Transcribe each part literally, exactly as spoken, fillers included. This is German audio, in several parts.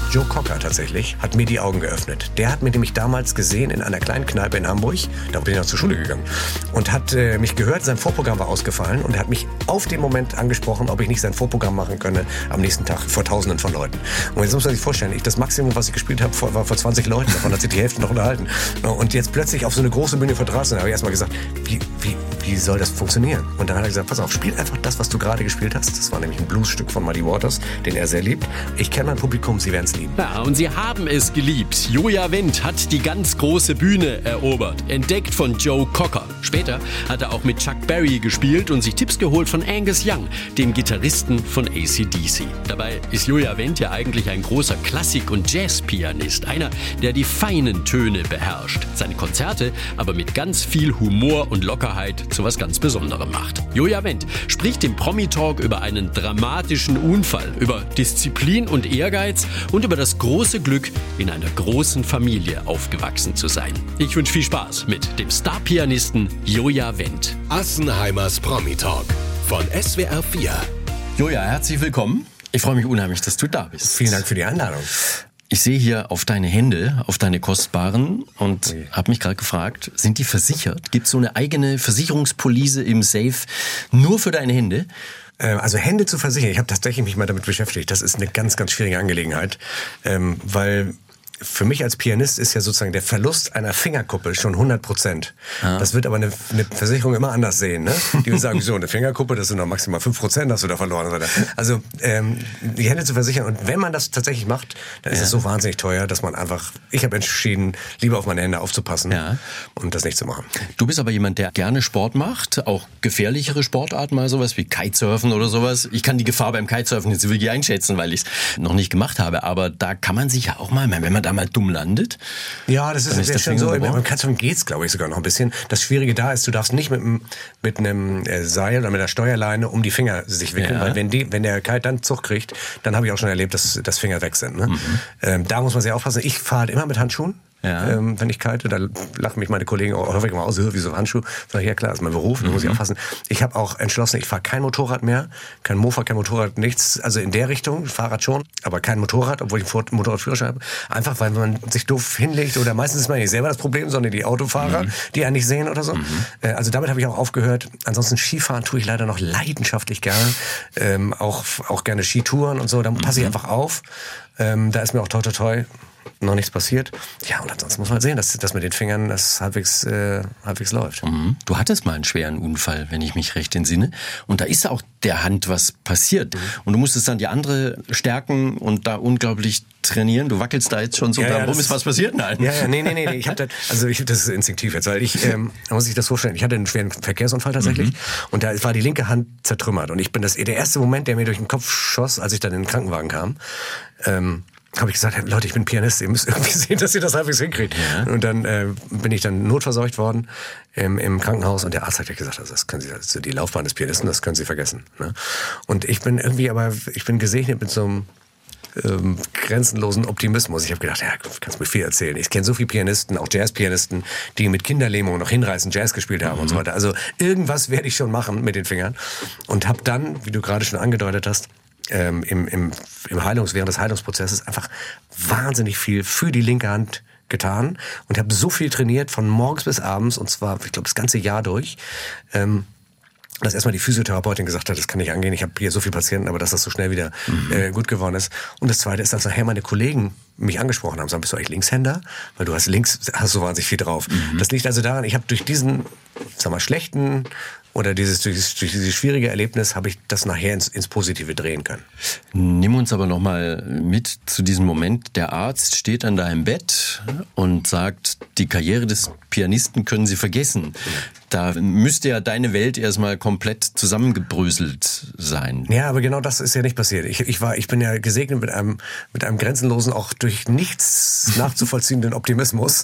Joe Cocker tatsächlich hat mir die Augen geöffnet. Der hat mich nämlich damals gesehen in einer kleinen Kneipe in Hamburg. Da bin ich noch zur Schule gegangen. Und hat äh, mich gehört, sein Vorprogramm war ausgefallen. Und er hat mich auf den Moment angesprochen, ob ich nicht sein Vorprogramm machen könne am nächsten Tag vor Tausenden von Leuten. Und jetzt muss man sich vorstellen, ich, das Maximum, was ich gespielt habe, war vor zwanzig Leuten. Davon hat sich die Hälfte noch unterhalten. Und jetzt plötzlich auf so eine große Bühne vor draußen, habe ich erstmal gesagt, wie, wie, wie soll das funktionieren? Und dann hat er gesagt, pass auf, spiel einfach das, was du gerade gespielt hast. Das war nämlich ein Bluesstück von Muddy Waters, den er sehr liebt. Ich kenne mein Publikum, sie werden es lieben. Ja, und sie haben es geliebt. Joja Wendt hat die ganz große Bühne erobert. Entdeckt von Joe Cocker. Später hat er auch mit Chuck Berry gespielt und sich Tipps geholt von Angus Young, dem Gitarristen von A C D C. Dabei ist Joja Wendt ja eigentlich ein großer Klassik- und Jazzpianist. Einer, der die feinen Töne beherrscht. Seine Konzerte aber mit ganz viel Humor und Lockerheit zu was ganz Besonderem macht. Joja Wendt spricht im Promi-Talk über einen dramatischen Unfall, über Disziplin und Ehrgeiz und über das große Glück, in einer großen Familie aufgewachsen zu sein. Ich wünsche viel Spaß mit dem Star-Pianisten Joja Wendt. Assenheimers Promi-Talk von S W R vier. Joja, herzlich willkommen. Ich freue mich unheimlich, dass du da bist. Vielen Dank für die Einladung. Ich sehe hier auf deine Hände, auf deine kostbaren und Okay. habe mich gerade gefragt, sind die versichert? Gibt es so eine eigene Versicherungspolice im Safe nur für deine Hände? Also Hände zu versichern, ich habe tatsächlich mich mal damit beschäftigt. Das ist eine ganz, ganz schwierige Angelegenheit, ähm, weil für mich als Pianist ist ja sozusagen der Verlust einer Fingerkuppe schon hundert Prozent. Ah. Das wird aber eine, eine Versicherung immer anders sehen. Ne? Die will sagen, so eine Fingerkuppe, das sind noch maximal fünf Prozent, hast du da verloren. Also ähm, die Hände zu versichern. Und wenn man das tatsächlich macht, dann ist ja. es so wahnsinnig teuer, dass man einfach, ich habe entschieden, lieber auf meine Hände aufzupassen ja. und das nicht zu machen. Du bist aber jemand, der gerne Sport macht, auch gefährlichere Sportarten, mal sowas wie Kitesurfen oder sowas. Ich kann die Gefahr beim Kitesurfen jetzt wirklich einschätzen, weil ich es noch nicht gemacht habe. Aber da kann man sich ja auch mal, wenn man da mal dumm landet. Ja, das ist, ist das schon so. Beim Kitesurfen geht's, glaube ich, sogar noch ein bisschen. Das Schwierige da ist, du darfst nicht mit einem, mit einem Seil oder mit einer Steuerleine um die Finger sich wickeln, ja. weil wenn, die, wenn der Kite dann Zug kriegt, dann habe ich auch schon erlebt, dass, dass Finger weg sind. Ne? Mhm. Ähm, da muss man sehr aufpassen. Ich fahre halt immer mit Handschuhen. Ja. Ähm, wenn ich kite, da lachen mich meine Kollegen auch häufig mal aus, wie so Handschuh. Sag ich, ja klar, das ist mein Beruf, da mhm. muss ich aufpassen. Ich habe auch entschlossen, ich fahre kein Motorrad mehr, kein Mofa, kein Motorrad, nichts, also in der Richtung, Fahrrad schon, aber kein Motorrad, obwohl ich einen Motorradführerschein habe. Einfach, weil man sich doof hinlegt oder meistens ist man nicht selber das Problem, sondern die Autofahrer, mhm. die einen nicht sehen oder so. Mhm. Äh, also damit habe ich auch aufgehört. Ansonsten Skifahren tue ich leider noch leidenschaftlich gerne, ähm, auch, auch gerne Skitouren und so, da passe ich einfach auf. Ähm, da ist mir auch toi toi toi noch nichts passiert. Ja, und ansonsten muss man halt sehen, dass das mit den Fingern das halbwegs, äh, halbwegs läuft. Mhm. Du hattest mal einen schweren Unfall, wenn ich mich recht entsinne. Und da ist auch der Hand was passiert. Mhm. Und du musstest dann die andere stärken und da unglaublich trainieren. Du wackelst da jetzt schon so ja, dran ja, rum. Ist was passiert? Nein. Ja, ja, nee, nee, nee. Ich hab das, also ich, das ist instinktiv jetzt, weil ich, ähm, da muss ich das vorstellen. Ich hatte einen schweren Verkehrsunfall tatsächlich. Mhm. Und da war die linke Hand zertrümmert. Und ich bin das, der erste Moment, der mir durch den Kopf schoss, als ich dann in den Krankenwagen kam, ähm, habe ich gesagt, hey, Leute, ich bin Pianist, ihr müsst irgendwie sehen, dass ihr das halbwegs hinkriegt. Ja. Und dann äh, bin ich dann notversorgt worden im, im Krankenhaus und der Arzt hat ja gesagt, also das können Sie, also die Laufbahn des Pianisten, das können Sie vergessen. Ne? Und ich bin irgendwie, aber ich bin gesegnet mit so einem ähm, grenzenlosen Optimismus. Ich habe gedacht, ja, du kannst mir viel erzählen. Ich kenne so viele Pianisten, auch Jazzpianisten, die mit Kinderlähmung noch hinreißend Jazz gespielt haben mhm. und so weiter. Also irgendwas werde ich schon machen mit den Fingern. Und habe dann, wie du gerade schon angedeutet hast, Ähm, im, im, im Heilungs, während des Heilungsprozesses einfach wahnsinnig viel für die linke Hand getan und habe so viel trainiert von morgens bis abends und zwar, ich glaube, das ganze Jahr durch, ähm, dass erstmal die Physiotherapeutin gesagt hat, das kann nicht angehen, ich habe hier so viele Patienten, aber dass das so schnell wieder mhm. äh, gut geworden ist. Und das Zweite ist, als nachher meine Kollegen mich angesprochen haben, sagen, bist du eigentlich Linkshänder? Weil du hast links, hast so wahnsinnig viel drauf. Mhm. Das liegt also daran, ich habe durch diesen, sag mal, schlechten oder dieses, durch, dieses, durch dieses schwierige Erlebnis habe ich das nachher ins, ins Positive drehen können. Nimm uns aber noch mal mit zu diesem Moment. Der Arzt steht an deinem Bett und sagt, die Karriere des Pianisten können Sie vergessen. Da müsste ja deine Welt erstmal komplett zusammengebröselt sein. Ja, aber genau das ist ja nicht passiert. Ich, ich war, ich bin ja gesegnet mit einem, mit einem grenzenlosen, auch durch nichts nachzuvollziehenden Optimismus.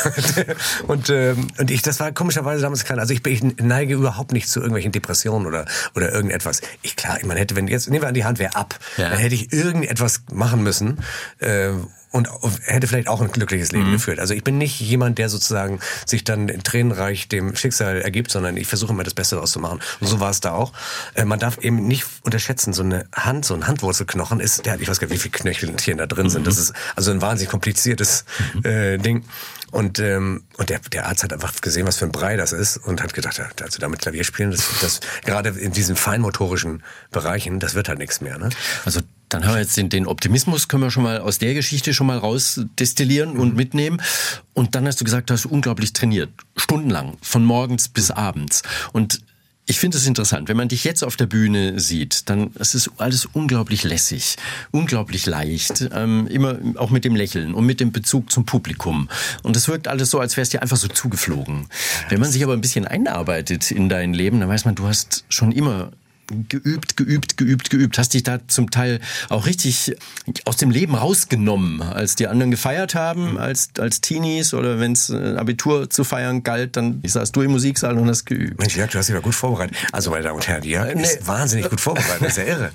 und, ähm, und ich, das war komischerweise damals klar. Also ich, ich neige überhaupt nicht zu irgendwelchen Depressionen oder, oder irgendetwas. Ich, klar, man hätte, wenn jetzt, nehmen wir an, die Hand wäre ab, ja. dann hätte ich irgendetwas machen müssen, äh, und hätte vielleicht auch ein glückliches Leben mhm. geführt. Also ich bin nicht jemand, der sozusagen sich dann tränenreich dem Schicksal ergibt, sondern ich versuche immer das Beste daraus zu machen. Und so war es da auch. Äh, man darf eben nicht unterschätzen, so eine Hand, so ein Handwurzelknochen ist, der hat, ich weiß gar nicht, wie viele Knöchelchen da drin mhm. sind. Das ist also ein wahnsinnig kompliziertes mhm. äh, Ding. Und ähm, und der der Arzt hat einfach gesehen, was für ein Brei das ist und hat gedacht, ja, also damit Klavier spielen, das, das gerade in diesen feinmotorischen Bereichen, das wird halt nichts mehr. Ne? Also dann haben wir jetzt den, den Optimismus, können wir schon mal aus der Geschichte schon mal rausdestillieren mhm. und mitnehmen. Und dann hast du gesagt, du hast unglaublich trainiert, stundenlang, von morgens bis abends. Und ich finde es interessant, wenn man dich jetzt auf der Bühne sieht, dann ist es alles unglaublich lässig, unglaublich leicht, ähm, immer auch mit dem Lächeln und mit dem Bezug zum Publikum. Und es wirkt alles so, als wär's dir einfach so zugeflogen. Wenn man sich aber ein bisschen einarbeitet in dein Leben, dann weiß man, du hast schon immer geübt, geübt, geübt, geübt. Hast dich da zum Teil auch richtig aus dem Leben rausgenommen, als die anderen gefeiert haben, als, als Teenies oder wenn es Abitur zu feiern galt, dann saß du im Musiksaal und hast geübt. Mensch, ja, du hast dich mal gut vorbereitet. Also, meine Damen und Herren, ja, nee. ist wahnsinnig gut vorbereitet, das ist ja irre.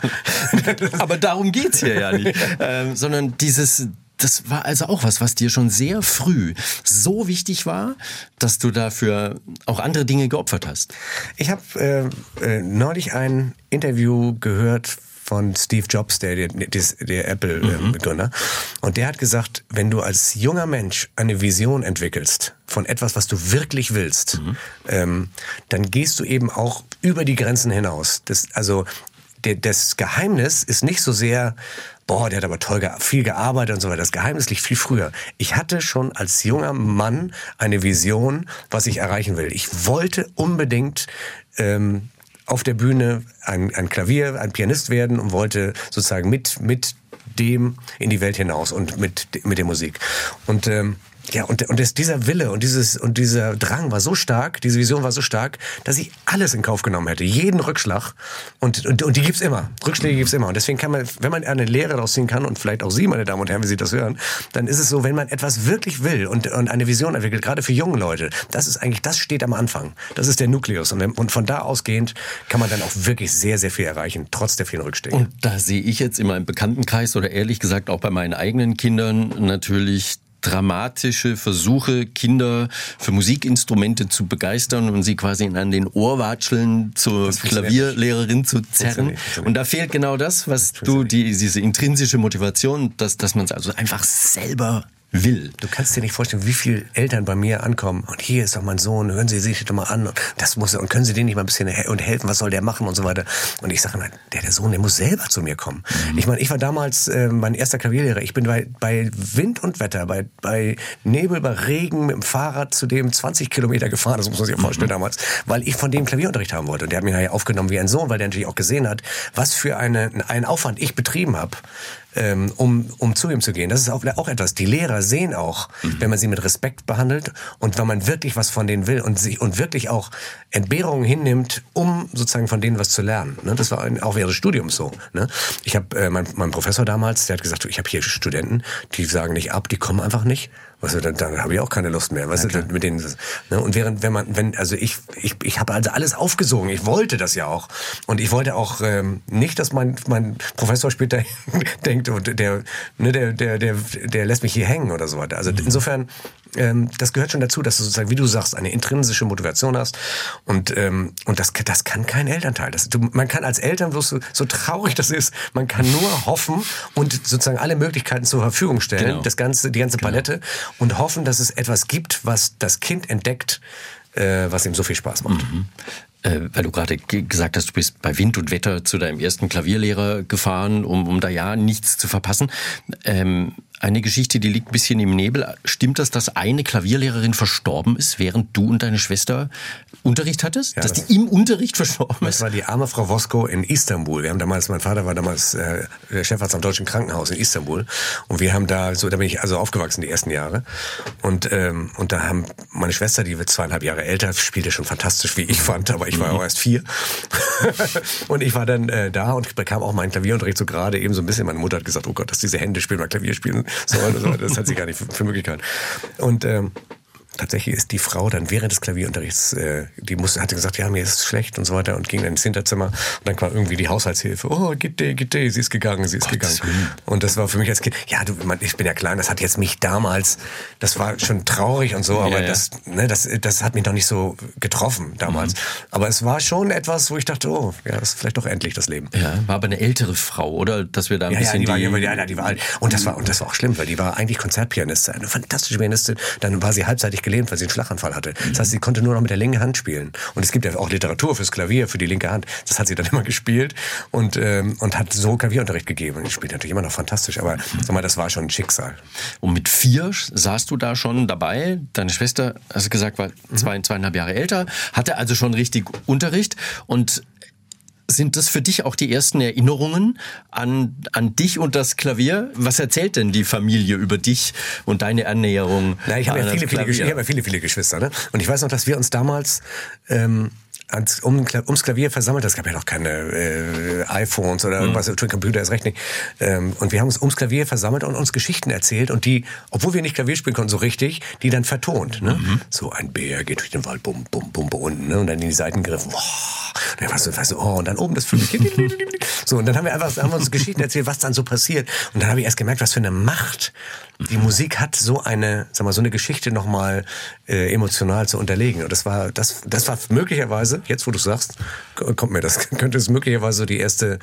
Aber darum geht's hier ja nicht. ähm, sondern dieses... Das war also auch was, was dir schon sehr früh so wichtig war, dass du dafür auch andere Dinge geopfert hast. Ich habe äh, äh, neulich ein Interview gehört von Steve Jobs, der, der, der Apple-Begründer. Mhm. Und der hat gesagt, wenn du als junger Mensch eine Vision entwickelst von etwas, was du wirklich willst, mhm. ähm, dann gehst du eben auch über die Grenzen hinaus. Das, also der, das Geheimnis ist nicht so sehr... Boah, der hat aber toll, viel gearbeitet und so weiter. Das Geheimnis liegt viel früher. Ich hatte schon als junger Mann eine Vision, was ich erreichen will. Ich wollte unbedingt ähm, auf der Bühne ein, ein Klavier, ein Pianist werden und wollte sozusagen mit mit dem in die Welt hinaus und mit mit der Musik. Und ähm, ja, und, und das, dieser Wille und dieses und dieser Drang war so stark, diese Vision war so stark, dass ich alles in Kauf genommen hätte, jeden Rückschlag. Und, und, und die gibt's immer. Rückschläge gibt's immer. Und deswegen kann man, wenn man eine Lehre daraus ziehen kann, und vielleicht auch Sie, meine Damen und Herren, wie Sie das hören, dann ist es so, wenn man etwas wirklich will und, und eine Vision entwickelt, gerade für junge Leute, das ist eigentlich, das steht am Anfang. Das ist der Nukleus. Und, und von da ausgehend kann man dann auch wirklich sehr, sehr viel erreichen, trotz der vielen Rückschläge. Und da sehe ich jetzt in meinem Bekanntenkreis oder ehrlich gesagt auch bei meinen eigenen Kindern natürlich dramatische Versuche, Kinder für Musikinstrumente zu begeistern und sie quasi an den Ohrwatscheln zur Klavierlehrerin zu zerren. Und da fehlt genau das, was du, die, diese intrinsische Motivation, dass, dass man es also einfach selber will. Du kannst dir nicht vorstellen, wie viele Eltern bei mir ankommen und hier ist doch mein Sohn, hören Sie sich das doch mal an und das muss er, und können Sie denen nicht mal ein bisschen he- und helfen, was soll der machen und so weiter. Und ich sage immer, der, der Sohn, der muss selber zu mir kommen. Mhm. Ich meine, ich war damals äh, mein erster Klavierlehrer. Ich bin bei, bei Wind und Wetter, bei, bei Nebel, bei Regen mit dem Fahrrad zu dem zwanzig Kilometer gefahren, das muss man sich vorstellen mhm. damals, weil ich von dem Klavierunterricht haben wollte. Und der hat mich nachher aufgenommen wie ein Sohn, weil der natürlich auch gesehen hat, was für eine, einen Aufwand ich betrieben habe, ähm, um, um zu ihm zu gehen. Das ist auch, auch etwas. Die Lehrer sehen auch, mhm. wenn man sie mit Respekt behandelt und wenn man wirklich was von denen will und sich und wirklich auch Entbehrungen hinnimmt, um sozusagen von denen was zu lernen. Ne? Das war auch während des Studiums so. Ne? Ich habe äh, mein, mein Professor damals, der hat gesagt, ich habe hier Studenten, die sagen nicht ab, die kommen einfach nicht. Weißt du, dann, dann habe ich auch keine Lust mehr. Weißt ja, du, mit denen, ne? Und während, wenn man, wenn, also ich, ich, ich habe also alles aufgesogen. Ich wollte das ja auch. Und ich wollte auch ähm, nicht, dass mein, mein Professor später denkt, und der, ne, der, der, der, der lässt mich hier hängen oder so weiter. Also mhm. insofern, ähm, das gehört schon dazu, dass du sozusagen, wie du sagst, eine intrinsische Motivation hast. Und ähm, und das, das kann kein Elternteil. Das, du, man kann als Eltern, bloß so, so traurig das ist, man kann nur hoffen und sozusagen alle Möglichkeiten zur Verfügung stellen, genau. das ganze, die ganze Palette. Genau. Und hoffen, dass es etwas gibt, was das Kind entdeckt, äh, was ihm so viel Spaß macht. Mhm. Äh, weil du gerade g- gesagt hast, du bist bei Wind und Wetter zu deinem ersten Klavierlehrer gefahren, um, um da ja nichts zu verpassen. Ähm, eine Geschichte, die liegt ein bisschen im Nebel. Stimmt das, dass eine Klavierlehrerin verstorben ist, während du und deine Schwester Unterricht hattest? Ja, dass das die im Unterricht verstorben ist? Das war die arme Frau Wosko in Istanbul. Wir haben damals, mein Vater war damals äh, der Chefarzt am Deutschen Krankenhaus in Istanbul. Und wir haben da, so da bin ich also aufgewachsen die ersten Jahre. Und ähm, und da haben meine Schwester, die wird zweieinhalb Jahre älter, spielte schon fantastisch, wie ich fand, aber ich war mhm. auch erst vier. Und ich war dann äh, da und bekam auch meinen Klavierunterricht so gerade eben so ein bisschen. Meine Mutter hat gesagt, oh Gott, dass diese Hände spielen, mal Klavier spielen sollen. Das hat sie gar nicht für, für Möglichkeiten. Und ähm, tatsächlich ist die Frau dann während des Klavierunterrichts, äh, die musste, hatte gesagt, ja, mir ist schlecht und so weiter und ging dann ins Hinterzimmer und dann kam irgendwie die Haushaltshilfe. Oh, gitte, gitte, sie ist gegangen, sie ist Gott, gegangen. Und das war für mich als Kind, ja, du, man, ich bin ja klein, das hat jetzt mich damals, das war schon traurig und so, aber ja, ja. das, ne, das, das hat mich noch nicht so getroffen damals. Mhm. Aber es war schon etwas, wo ich dachte, oh, ja, das ist vielleicht doch endlich das Leben. Ja, war aber eine ältere Frau, oder? Dass wir da ein ja, bisschen ja, die, die... war, ja, die war alt. Und das war, und das war auch schlimm, weil die war eigentlich Konzertpianistin, eine fantastische Pianistin. Dann war sie halbseitig gelähmt, weil sie einen Schlaganfall hatte. Das heißt, sie konnte nur noch mit der linken Hand spielen. Und es gibt ja auch Literatur fürs Klavier, für die linke Hand. Das hat sie dann immer gespielt und, ähm, und hat so Klavierunterricht gegeben. Und die spielt natürlich immer noch fantastisch, aber sag mal, das war schon ein Schicksal. Und mit vier saßt du da schon dabei. Deine Schwester, hast du gesagt, war zwei, zweieinhalb Jahre älter, hatte also schon richtig Unterricht. Und sind das für dich auch die ersten Erinnerungen an, an dich und das Klavier? Was erzählt denn die Familie über dich und deine Annäherung? Na, ich habe ja viele, viele, ich hab ja viele, viele Geschwister. Ne? Und ich weiß noch, dass wir uns damals... Ähm, Ans, um, ums Klavier versammelt. Es gab ja noch keine äh, iPhones oder irgendwas, mhm. Computer ist recht nicht. Ähm, und wir haben uns ums Klavier versammelt und uns Geschichten erzählt und die, obwohl wir nicht Klavier spielen konnten so richtig, die dann vertont. Ne? Mhm. So ein Bär geht durch den Wald, bum, bum, bum, bum, unten, ne? Und dann in die Seiten gegriffen. Wow. Und dann war so, war so, oh, und dann oben das Vögelchen. So, und dann haben wir einfach haben wir uns Geschichten erzählt, was dann so passiert. Und dann habe ich erst gemerkt, was für eine Macht die Musik hat, so eine, sag mal, so eine Geschichte nochmal äh, emotional zu unterlegen. Und das war, das, das war möglicherweise, jetzt wo du sagst, kommt mir das, könnte es möglicherweise die erste,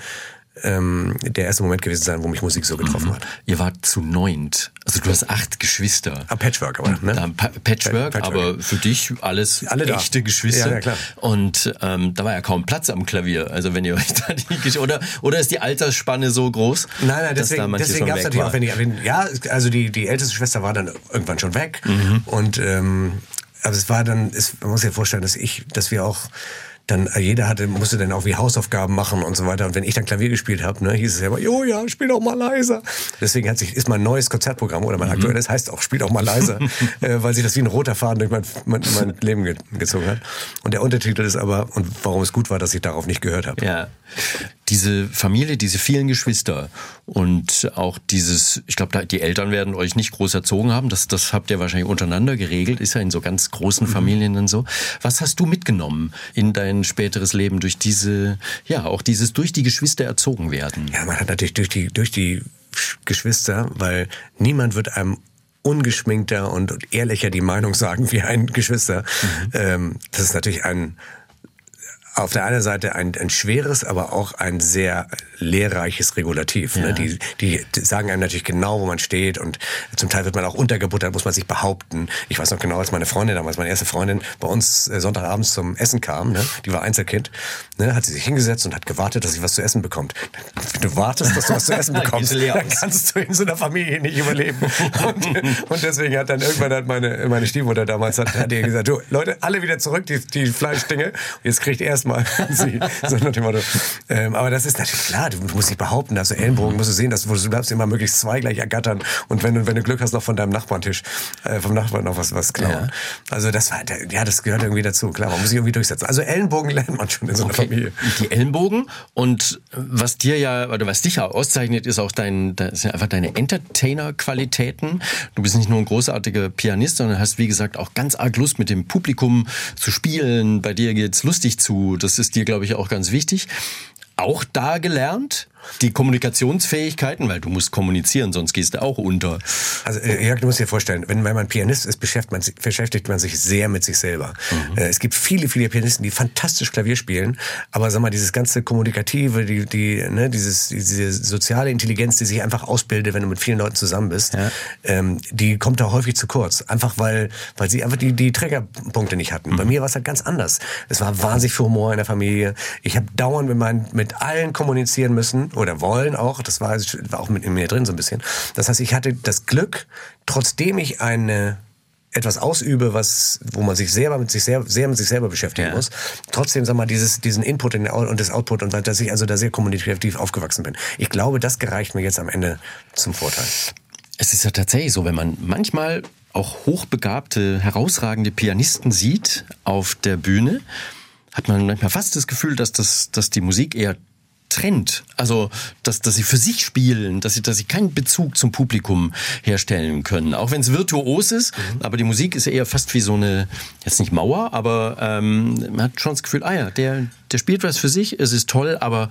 ähm, der erste Moment gewesen sein, wo mich Musik so getroffen mhm. hat. Ihr wart zu neunt. Also du hast acht Geschwister. Ah, Patchwork aber, ne? Da, pa- Patchwork, Patchwork, aber für dich alles Alle echte da. Geschwister. Ja, ja, klar. Und ähm, da war ja kaum Platz am Klavier. Also wenn ihr euch da die Gesch- oder oder ist die Altersspanne so groß? Nein, nein, deswegen, deswegen gab es natürlich war. auch, wenn ich, wenn, ja, also die die älteste Schwester war dann irgendwann schon weg mhm. und ähm, aber es war dann, es, man muss sich vorstellen, dass ich, dass wir auch dann jeder hatte, musste dann auch wie Hausaufgaben machen und so weiter. Und wenn ich dann Klavier gespielt habe, ne, hieß es ja immer, jo, ja, spiel doch mal leiser. Deswegen hat sich, ist mein neues Konzertprogramm oder mein mhm. aktuelles heißt auch, spiel doch mal leiser, äh, weil sich das wie ein roter Faden durch mein, mein, mein Leben ge- gezogen hat. Und der Untertitel ist aber, und warum es gut war, dass ich darauf nicht gehört habe. Ja. Diese Familie, diese vielen Geschwister und auch dieses, ich glaube, die Eltern werden euch nicht groß erzogen haben, das, das habt ihr wahrscheinlich untereinander geregelt, ist ja in so ganz großen Familien und so. Was hast du mitgenommen in dein späteres Leben durch diese, ja, auch dieses durch die Geschwister erzogen werden? Ja, man hat natürlich durch die, durch die Geschwister, weil niemand wird einem ungeschminkter und ehrlicher die Meinung sagen wie ein Geschwister. Mhm. Ähm, das ist natürlich ein auf der einen Seite ein, ein schweres, aber auch ein sehr lehrreiches Regulativ. Ja. Ne? Die, die sagen einem natürlich genau, wo man steht und zum Teil wird man auch untergebuttert, muss man sich behaupten. Ich weiß noch genau, als meine Freundin damals, meine erste Freundin, bei uns äh, Sonntagabends zum Essen kam, ne? Die war Einzelkind, ne? Hat sie sich hingesetzt und hat gewartet, dass sie was zu essen bekommt. Wenn du wartest, dass du was zu essen bekommst, dann kannst du in so einer Familie nicht überleben. Und, und deswegen hat dann irgendwann hat meine, meine Stiefmutter damals hat, hat ihr gesagt, du, Leute, alle wieder zurück, die, die Fleischdinge. Jetzt kriegt erst mal sie. So nach dem Motto. Ähm, aber das ist natürlich klar, du musst dich behaupten, dass du Ellenbogen, musst du sehen, dass du bleibst immer möglichst zwei gleich ergattern und wenn du, wenn du Glück hast, noch von deinem Nachbartisch, äh, vom Nachbarn noch was, was klauen. Ja. Also das war, ja, das gehört irgendwie dazu, klar, man muss sich irgendwie durchsetzen. Also Ellenbogen lernt man schon in so einer okay. Familie. Die Ellenbogen und was dir ja, oder was dich ja auszeichnet, ist auch dein, das sind einfach deine Entertainer-Qualitäten. Du bist nicht nur ein großartiger Pianist, sondern hast, wie gesagt, auch ganz arg Lust, mit dem Publikum zu spielen. Bei dir geht's lustig zu. Das ist dir, glaube ich, auch ganz wichtig. Auch da gelernt, die Kommunikationsfähigkeiten, weil du musst kommunizieren, sonst gehst du auch unter. Also Jörg, du musst dir vorstellen, wenn man Pianist ist, beschäftigt man sich, beschäftigt man sich sehr mit sich selber. Mhm. Es gibt viele, viele Pianisten, die fantastisch Klavier spielen, aber sag mal, dieses ganze Kommunikative, die, die, ne, dieses, diese soziale Intelligenz, die sich einfach ausbildet, wenn du mit vielen Leuten zusammen bist, ja. ähm, die kommt da häufig zu kurz. Einfach weil, weil sie einfach die, die Triggerpunkte nicht hatten. Mhm. Bei mir war es halt ganz anders. Es war wahnsinnig viel Humor in der Familie. Ich habe dauernd mit meinen, mit allen kommunizieren müssen, oder wollen auch, das war, war auch mit in mir drin so ein bisschen. Das heißt, ich hatte das Glück, trotzdem ich eine etwas ausübe, was, wo man sich selber mit sich sehr, sehr mit sich selber beschäftigen ja. muss, trotzdem, sag mal, dieses, diesen Input und das Output und dass ich also da sehr kommunikativ aufgewachsen bin. Ich glaube, das gereicht mir jetzt am Ende zum Vorteil. Es ist ja tatsächlich so, wenn man manchmal auch hochbegabte, herausragende Pianisten sieht auf der Bühne, hat man manchmal fast das Gefühl, dass das, dass die Musik eher trennt. Also, dass, dass sie für sich spielen, dass sie, dass sie keinen Bezug zum Publikum herstellen können. Auch wenn es virtuos ist, mhm. aber die Musik ist eher fast wie so eine, jetzt nicht Mauer, aber ähm, man hat schon das Gefühl, ah ja, der, der spielt was für sich, es ist toll, aber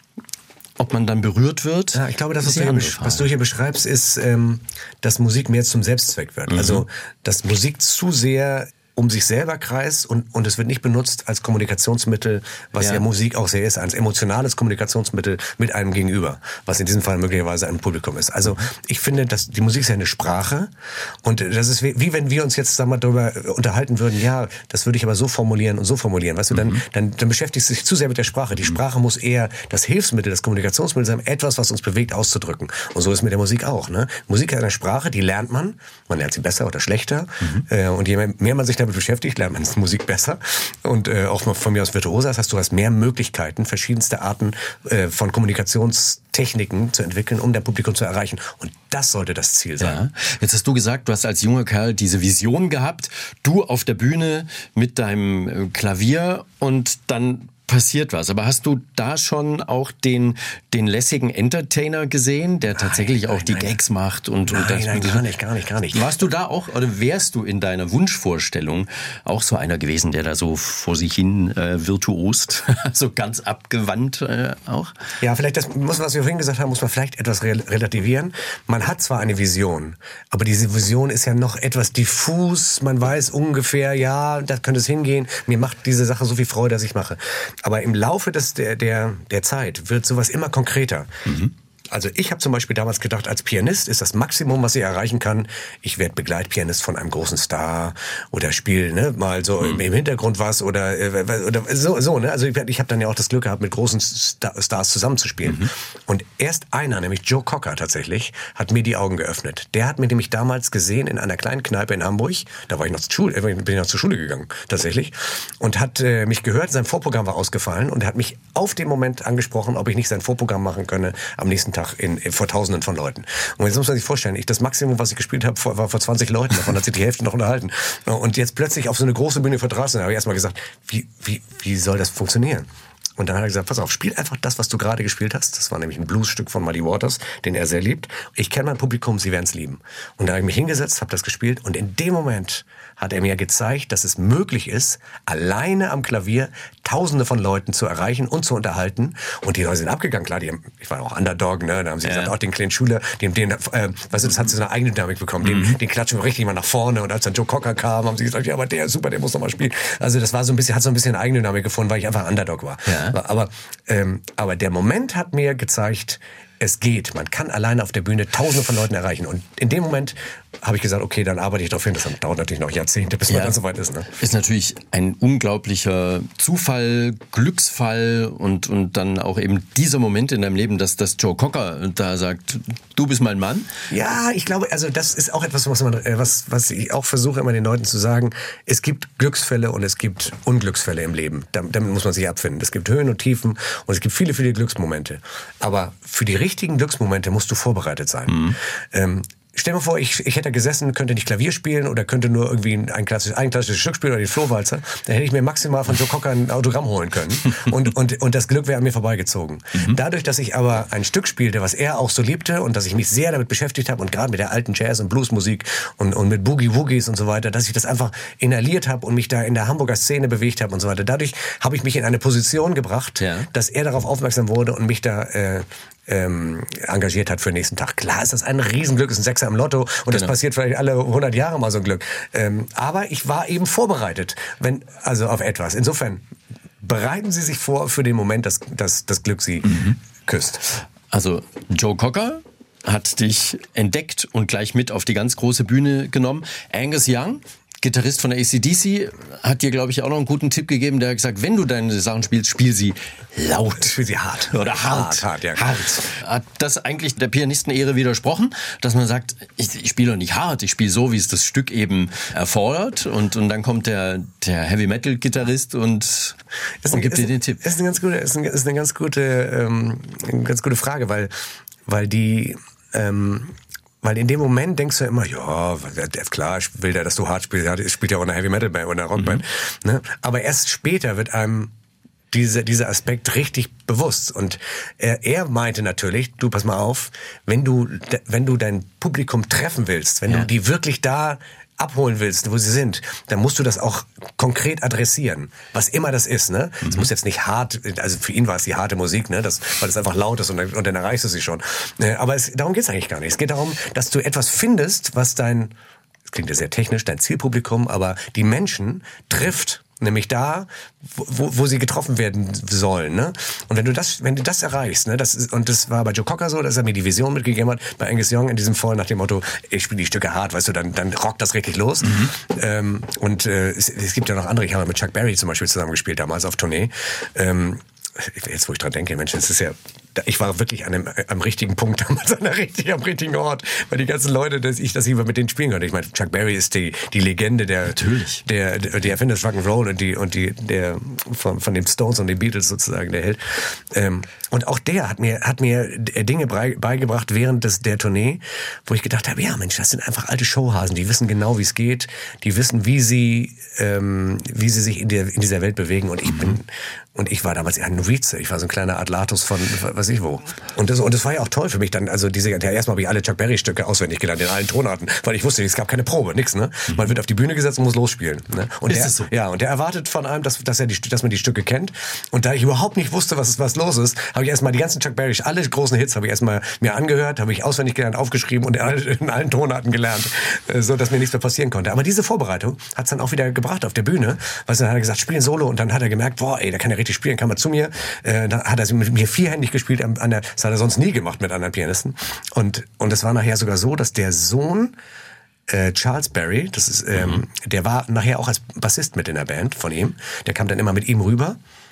ob man dann berührt wird. Ja, ich glaube, das, was du, hier, was du hier beschreibst, ist, ähm, dass Musik mehr zum Selbstzweck wird. Mhm. Also, dass Musik zu sehr um sich selber kreist und, und es wird nicht benutzt als Kommunikationsmittel, was ja. ja Musik auch sehr ist, als emotionales Kommunikationsmittel mit einem Gegenüber, was in diesem Fall möglicherweise ein Publikum ist. Also ich finde, dass die Musik ist ja eine Sprache und das ist wie, wie wenn wir uns jetzt sagen wir, darüber unterhalten würden, ja, das würde ich aber so formulieren und so formulieren, weißt du, dann, mhm. dann, dann beschäftigst du dich zu sehr mit der Sprache. Die Sprache muss eher das Hilfsmittel, das Kommunikationsmittel sein, etwas, was uns bewegt, auszudrücken. Und so ist mit der Musik auch. Ne? Musik ist eine Sprache, die lernt man, man lernt sie besser oder schlechter mhm. äh, und je mehr man sich damit beschäftigt, lernt man die Musik besser und äh, auch von mir aus virtuoser. Das heißt, du hast mehr Möglichkeiten, verschiedenste Arten äh, von Kommunikationstechniken zu entwickeln, um dein Publikum zu erreichen. Und das sollte das Ziel sein. Ja. Jetzt hast du gesagt, du hast als junger Kerl diese Vision gehabt, du auf der Bühne mit deinem Klavier und dann passiert was. Aber hast du da schon auch den, den lässigen Entertainer gesehen, der tatsächlich nein, auch nein, die nein. Gags macht? Und, nein, und das nein, gar nicht, gar nicht, gar nicht. Warst du da auch, oder wärst du in deiner Wunschvorstellung auch so einer gewesen, der da so vor sich hin äh, virtuost, so ganz abgewandt äh, auch? Ja, vielleicht das, muss, was wir vorhin gesagt haben, muss man vielleicht etwas relativieren. Man hat zwar eine Vision, aber diese Vision ist ja noch etwas diffus. Man weiß ungefähr, ja, da könnte es hingehen. Mir macht diese Sache so viel Freude, dass ich mache. Aber im Laufe des, der, der, der Zeit wird sowas immer konkreter. Mhm. Also ich habe zum Beispiel damals gedacht, als Pianist ist das Maximum, was ich erreichen kann. Ich werde Begleitpianist von einem großen Star oder spiele ne, mal so mhm. im Hintergrund was oder, oder so. so ne? Also ich, ich habe dann ja auch das Glück gehabt, mit großen Star- Stars zusammenzuspielen. Mhm. Und erst einer, nämlich Joe Cocker tatsächlich, hat mir die Augen geöffnet. Der hat mir nämlich damals gesehen in einer kleinen Kneipe in Hamburg. Da war ich noch zur Schule, bin ich noch zur Schule gegangen tatsächlich und hat äh, mich gehört. Sein Vorprogramm war ausgefallen und er hat mich auf den Moment angesprochen, ob ich nicht sein Vorprogramm machen könne am nächsten Tag in, in, vor Tausenden von Leuten. Und jetzt muss man sich vorstellen, ich, das Maximum, was ich gespielt habe, vor, war vor zwanzig Leuten. Davon hat sich die Hälfte noch unterhalten. Und jetzt plötzlich auf so eine große Bühne vor draußen, da habe ich erstmal gesagt, wie, wie, wie soll das funktionieren? Und dann hat er gesagt, pass auf, spiel einfach das, was du gerade gespielt hast. Das war nämlich ein Bluesstück von Muddy Waters, den er sehr liebt. Ich kenne mein Publikum, sie werden es lieben. Und da habe ich mich hingesetzt, habe das gespielt und in dem Moment hat er mir gezeigt, dass es möglich ist, alleine am Klavier Tausende von Leuten zu erreichen und zu unterhalten. Und die Leute sind abgegangen, klar, die haben, ich war auch Underdog, ne, da haben sie ja. gesagt, auch den kleinen Schüler, den, den, äh, weißt du, das hat so eine eigene Dynamik bekommen, den, mhm. den klatschen wir richtig mal nach vorne. Und als dann Joe Cocker kam, haben sie gesagt, ja, aber der ist super, der muss noch mal spielen. Also das war so ein bisschen, hat so ein bisschen eigene Dynamik gefunden, weil ich einfach Underdog war. Ja. Aber, ähm, aber der Moment hat mir gezeigt, es geht. Man kann alleine auf der Bühne Tausende von Leuten erreichen. Und in dem Moment habe ich gesagt, okay, dann arbeite ich darauf hin. Das dauert natürlich noch Jahrzehnte, bis man ja. dann so weit ist. Ne? Ist natürlich ein unglaublicher Zufall, Glücksfall und, und dann auch eben dieser Moment in deinem Leben, dass, dass Joe Cocker da sagt, du bist mein Mann. Ja, ich glaube, also das ist auch etwas, was, man, was, was ich auch versuche, immer den Leuten zu sagen. Es gibt Glücksfälle und es gibt Unglücksfälle im Leben. Damit, damit muss man sich abfinden. Es gibt Höhen und Tiefen und es gibt viele, viele Glücksmomente. Aber für die richtigen Glücksmomente musst du vorbereitet sein. Mhm. Ähm, Stell dir mal vor, ich, ich hätte gesessen, könnte nicht Klavier spielen oder könnte nur irgendwie ein klassisches, ein klassisches Stück spielen oder die Flohwalzer. Dann hätte ich mir maximal von Joe Cocker ein Autogramm holen können. Und, und, und das Glück wäre an mir vorbeigezogen. Mhm. Dadurch, dass ich aber ein Stück spielte, was er auch so liebte und dass ich mich sehr damit beschäftigt habe und gerade mit der alten Jazz- und Bluesmusik und, und mit Boogie-Woogies und so weiter, dass ich das einfach inhaliert habe und mich da in der Hamburger Szene bewegt habe und so weiter. Dadurch habe ich mich in eine Position gebracht, ja. dass er darauf aufmerksam wurde und mich da äh, ähm, engagiert hat für den nächsten Tag. Klar ist das ein Riesenglück, ist ein Sechser im Lotto und genau. das passiert vielleicht alle hundert Jahre mal so ein Glück. Ähm, aber ich war eben vorbereitet, wenn also auf etwas. Insofern bereiten Sie sich vor für den Moment, dass, dass das Glück Sie mhm. küsst. Also Joe Cocker hat dich entdeckt und gleich mit auf die ganz große Bühne genommen. Angus Young, Gitarrist von der A C D C, hat dir, glaube ich, auch noch einen guten Tipp gegeben. Der hat gesagt, wenn du deine Sachen spielst, spiel sie laut. Spiel sie hart. Oder hart. Hart, hart, ja. Hart. Hat das eigentlich der Pianistenehre widersprochen? Dass man sagt, ich, ich spiele doch nicht hart, ich spiele so, wie es das Stück eben erfordert. Und, und dann kommt der, der Heavy-Metal-Gitarrist und, und ein, gibt dir den Tipp. Das ist eine ganz gute, ist eine, ist eine ganz gute, ähm, eine ganz gute Frage, weil, weil die, ähm, Weil in dem Moment denkst du immer, ja, klar, will der, dass du hart spielst. Er spielt ja auch eine Heavy Metal Band oder eine Rockband. Mhm. Ne? Aber erst später wird einem diese, dieser Aspekt richtig bewusst. Und er, er meinte natürlich, du pass mal auf, wenn du, wenn du dein Publikum treffen willst, wenn ja. du die wirklich da abholen willst, wo sie sind, dann musst du das auch konkret adressieren. Was immer das ist, ne? Es mhm. muss jetzt nicht hart, also für ihn war es die harte Musik, ne? Das, weil es einfach laut ist und dann, und dann erreichst du sie schon. Aber es, darum geht's eigentlich gar nicht. Es geht darum, dass du etwas findest, was dein, das klingt ja sehr technisch, dein Zielpublikum, aber die Menschen trifft. Nämlich da, wo, wo sie getroffen werden sollen, ne? Und wenn du das, wenn du das erreichst, ne, das ist, und das war bei Joe Cocker so, dass er mir die Vision mitgegeben hat, bei Angus Young in diesem Fall nach dem Motto, ich spiele die Stücke hart, weißt du, dann, dann rockt das richtig los. Mhm. Ähm, und äh, es, es gibt ja noch andere, ich habe mit Chuck Berry zum Beispiel zusammengespielt damals auf Tournee. Ähm, jetzt wo ich dran denke, Mensch, es ist ja, ich war wirklich an einem, am richtigen Punkt damals, an der richtigen, am richtigen Ort, weil die ganzen Leute, dass ich, dass ich mit denen spielen konnte. Ich meine, Chuck Berry ist die, die Legende der, Natürlich. der, der, der Erfinder des Rock'n'Roll und die, und die, der, von, von den Stones und den Beatles sozusagen, der Held. Ähm, und auch der hat mir, hat mir Dinge beigebracht während des, der Tournee, wo ich gedacht habe, ja Mensch, das sind einfach alte Showhasen, die wissen genau, wie es geht, die wissen, wie sie, ähm, wie sie sich in, der, in dieser Welt bewegen und ich bin, und ich war damals ein Novize, ich war so ein kleiner Atlatus von, weiß ich wo. Und das, und das war ja auch toll für mich dann, also diese, ja, erstmal habe ich alle Chuck Berry Stücke auswendig gelernt, in allen Tonarten, weil ich wusste, es gab keine Probe, nix, ne? Man wird auf die Bühne gesetzt und muss losspielen, ne? Und ist der, das so? Ja, und der erwartet von einem, dass, dass er die, dass man die Stücke kennt. Und da ich überhaupt nicht wusste, was, was los ist, habe ich erstmal die ganzen Chuck Berry, alle großen Hits habe ich erstmal mir angehört, habe ich auswendig gelernt, aufgeschrieben und in allen Tonarten gelernt, so dass mir nichts mehr passieren konnte. Aber diese Vorbereitung hat's dann auch wieder gebracht auf der Bühne, weil dann hat er gesagt, spiel ein Solo und dann hat er gemerkt, boah, ey, der kann ja richtig spielen, kann man zu mir. Äh, dann hat er mit mir vierhändig gespielt, an der, das hat er sonst nie gemacht mit anderen Pianisten. Und und es war nachher sogar so, dass der Sohn äh, Charles Berry, das ist, ähm, mhm. der war nachher auch als Bassist mit in der Band von ihm. Der kam dann immer mit ihm rüber.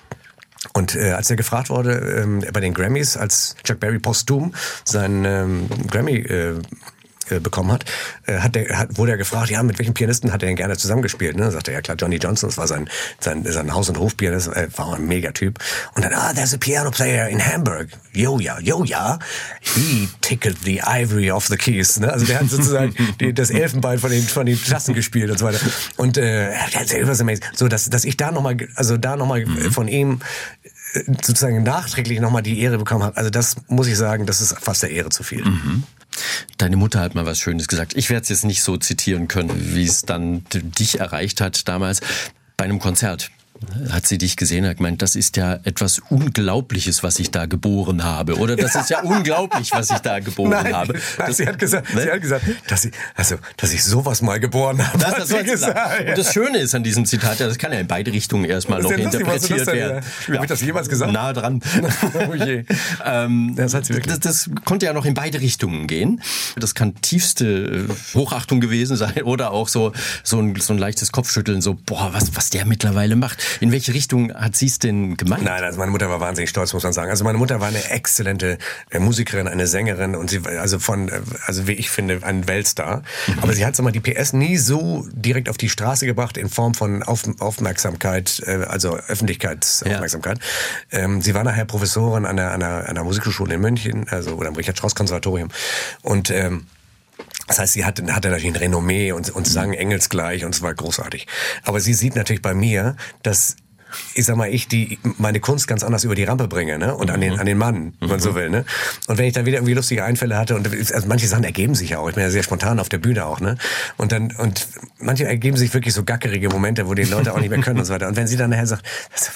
Und äh, als er gefragt wurde ähm, bei den Grammys, als Chuck Berry posthum seinen ähm, Grammy äh, bekommen hat, hat der, hat, wurde er gefragt, ja, mit welchen Pianisten hat er denn gerne zusammengespielt? Ne? Sagte er, ja klar, Johnny Johnson, das war sein, sein, sein Haus- und Hofpianist, äh, war ein Megatyp. Und dann, ah, there's a piano player in Hamburg. Jo, ja, jo, ja. He tickled the ivory of the keys. Ne? Also der hat sozusagen die, das Elfenbein von den, von den Tasten gespielt und so weiter. Und äh, it was amazing. So, dass, dass ich da nochmal, also da nochmal mhm. von ihm sozusagen nachträglich nochmal die Ehre bekommen habe. Also das muss ich sagen, das ist fast der Ehre zu viel. Mhm. Deine Mutter hat mal was Schönes gesagt. Ich werde es jetzt nicht so zitieren können, wie es dann dich erreicht hat damals. Bei einem Konzert hat sie dich gesehen und hat gemeint, das ist ja etwas Unglaubliches, was ich da geboren habe. Oder das ist ja unglaublich, was ich da geboren nein, habe. Nein, das, sie hat gesagt, ne? sie hat gesagt, dass ich, also, dass ich sowas mal geboren habe. Das, das hat sie gesagt. Ja. Und das Schöne ist an diesem Zitat, ja, das kann ja in beide Richtungen erstmal noch interpretiert werden. Wie habe ich das jemals gesagt? Nah dran. Oh je. ähm, das, hat sie wirklich. Das, das konnte ja noch in beide Richtungen gehen. Das kann tiefste Hochachtung gewesen sein oder auch so, so ein, so ein leichtes Kopfschütteln, so, boah, was, was der mittlerweile macht. In welche Richtung hat sie es denn gemeint? Nein, also meine Mutter war wahnsinnig stolz, muss man sagen. Also meine Mutter war eine exzellente äh, Musikerin, eine Sängerin und sie, also von, äh, also wie ich finde, ein Weltstar. Mhm. Aber sie hat, sag mal, die P S nie so direkt auf die Straße gebracht in Form von auf, Aufmerksamkeit, äh, also Öffentlichkeitsaufmerksamkeit. Ja. Ähm, sie war nachher Professorin an der, an der, an der Musikhochschule in München, also oder am Richard-Strauss-Konservatorium und ähm, das heißt, sie hatte, hatte natürlich ein Renommee und, und sang engelsgleich und es war großartig. Aber sie sieht natürlich bei mir, dass ich sag mal, ich die meine Kunst ganz anders über die Rampe bringe, ne? Und an den an den Mann, wenn man so will, ne? Und wenn ich dann wieder irgendwie lustige Einfälle hatte und also manche Sachen ergeben sich ja auch, ich bin ja sehr spontan auf der Bühne auch, ne? Und dann und manche ergeben sich wirklich so gackerige Momente, wo die Leute auch nicht mehr können und so weiter. Und wenn sie dann nachher sagt, das,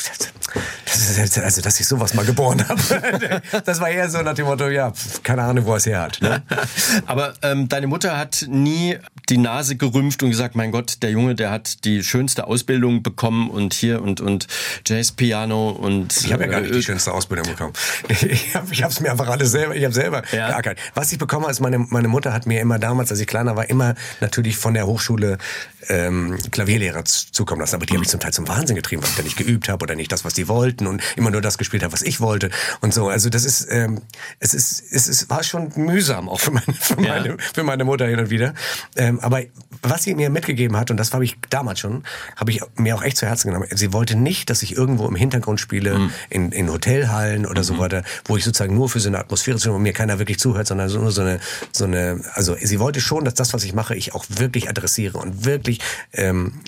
das ist, also dass ich sowas mal geboren habe, das war eher so nach dem Motto, ja, keine Ahnung, wo er es her hat. Ne? Aber ähm, deine Mutter hat nie die Nase gerümpft und gesagt, mein Gott, der Junge, der hat die schönste Ausbildung bekommen und hier und und Jazzpiano und ich habe ja gar nicht die schönste Ausbildung bekommen. Ich habe ich hab's mir einfach alles selber, ich habe selber ja. geackert. Was ich bekommen habe, ist meine meine Mutter hat mir immer damals, als ich kleiner war, immer natürlich von der Hochschule ähm, Klavierlehrer zukommen lassen, aber die habe ich zum Teil zum Wahnsinn getrieben, weil ich da nicht geübt habe oder nicht das, was die wollten und immer nur das gespielt habe, was ich wollte und so. Also das ist ähm, es ist es ist war schon mühsam auch für meine für meine, ja. für meine Mutter hin und wieder. Ähm, aber was sie mir mitgegeben hat, und das habe ich damals schon, habe ich mir auch echt zu Herzen genommen. Sie wollte nicht, dass ich irgendwo im Hintergrund spiele, mhm. in, in Hotelhallen oder mhm. so weiter, wo ich sozusagen nur für so eine Atmosphäre zu, wo mir keiner wirklich zuhört, sondern nur so eine, so eine, also sie wollte schon, dass das, was ich mache, ich auch wirklich adressiere und wirklich ähm,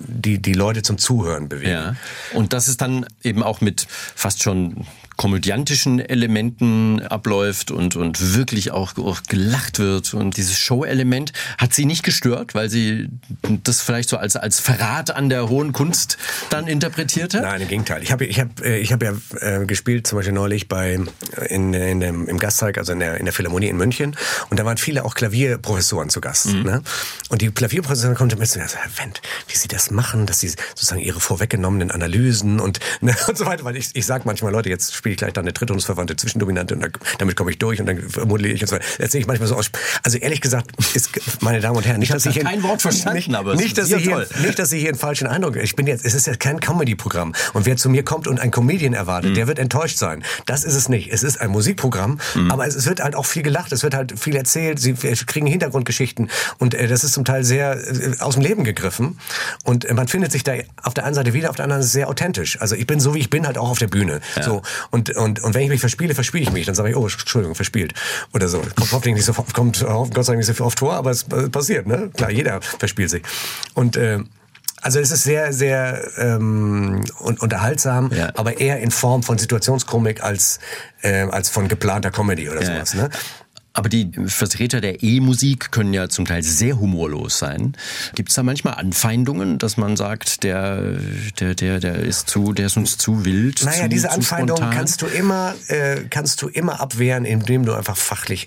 die, die Leute zum Zuhören bewegen. Ja. Und das ist dann eben auch mit fast schon komödiantischen Elementen abläuft und, und wirklich auch, auch gelacht wird. Und dieses Show-Element hat sie nicht gestört, weil sie das vielleicht so als, als Verrat an der hohen Kunst dann interpretiert hat? Nein, im Gegenteil. Ich habe ich hab, ich hab ja äh, gespielt, zum Beispiel neulich bei, in, in dem, im Gastzeig, also in der, in der Philharmonie in München. Und da waren viele auch Klavierprofessoren zu Gast. Mhm. Ne? Und die Klavierprofessoren kommen mit so, Herr Wendt, wie sie das machen, dass sie sozusagen ihre vorweggenommenen Analysen und, ne, und so weiter. Weil ich, ich sag manchmal, Leute, jetzt spiele ich gleich dann eine drittungsverwandte Zwischendominante und dann, damit komme ich durch und dann modelliere ich und so weiter. Das sehe ich manchmal so aus. Also ehrlich gesagt, ist, meine Damen und Herren, nicht, ich dass ich kein Wort verstanden, nicht, aber nicht, dass ist ich toll. hier, nicht, dass ich hier einen falschen Eindruck. Ich bin jetzt, es ist ja kein Comedy-Programm. Und wer zu mir kommt und ein Comedian erwartet, mhm. der wird enttäuscht sein. Das ist es nicht. Es ist ein Musikprogramm, mhm. aber es, es wird halt auch viel gelacht. Es wird halt viel erzählt. Sie kriegen Hintergrundgeschichten und äh, das ist zum Teil sehr äh, aus dem Leben gegriffen. Und äh, man findet sich da auf der einen Seite wieder, auf der anderen Seite sehr authentisch. Also ich bin so, wie ich bin, halt auch auf der Bühne. Ja. So und und und wenn ich mich verspiele, verspiele ich mich. Dann sage ich, oh, Entschuldigung, verspielt oder so. Kommt hoffentlich nicht so kommt Gott sei Dank nicht so oft vor, aber es passiert, ne? Klar, jeder verspielt sich. Und äh, also es ist sehr, sehr ähm, un- unterhaltsam, ja. aber eher in Form von Situationskomik als äh, als von geplanter Comedy oder ja. sowas, ne? Aber die Vertreter der E-Musik können ja zum Teil sehr humorlos sein. Gibt es da manchmal Anfeindungen, dass man sagt, der, der, der, der ist zu, der ist uns zu wild? Naja, zu, diese zu Anfeindungen spontan? kannst du immer, äh, kannst du immer abwehren, indem du einfach fachlich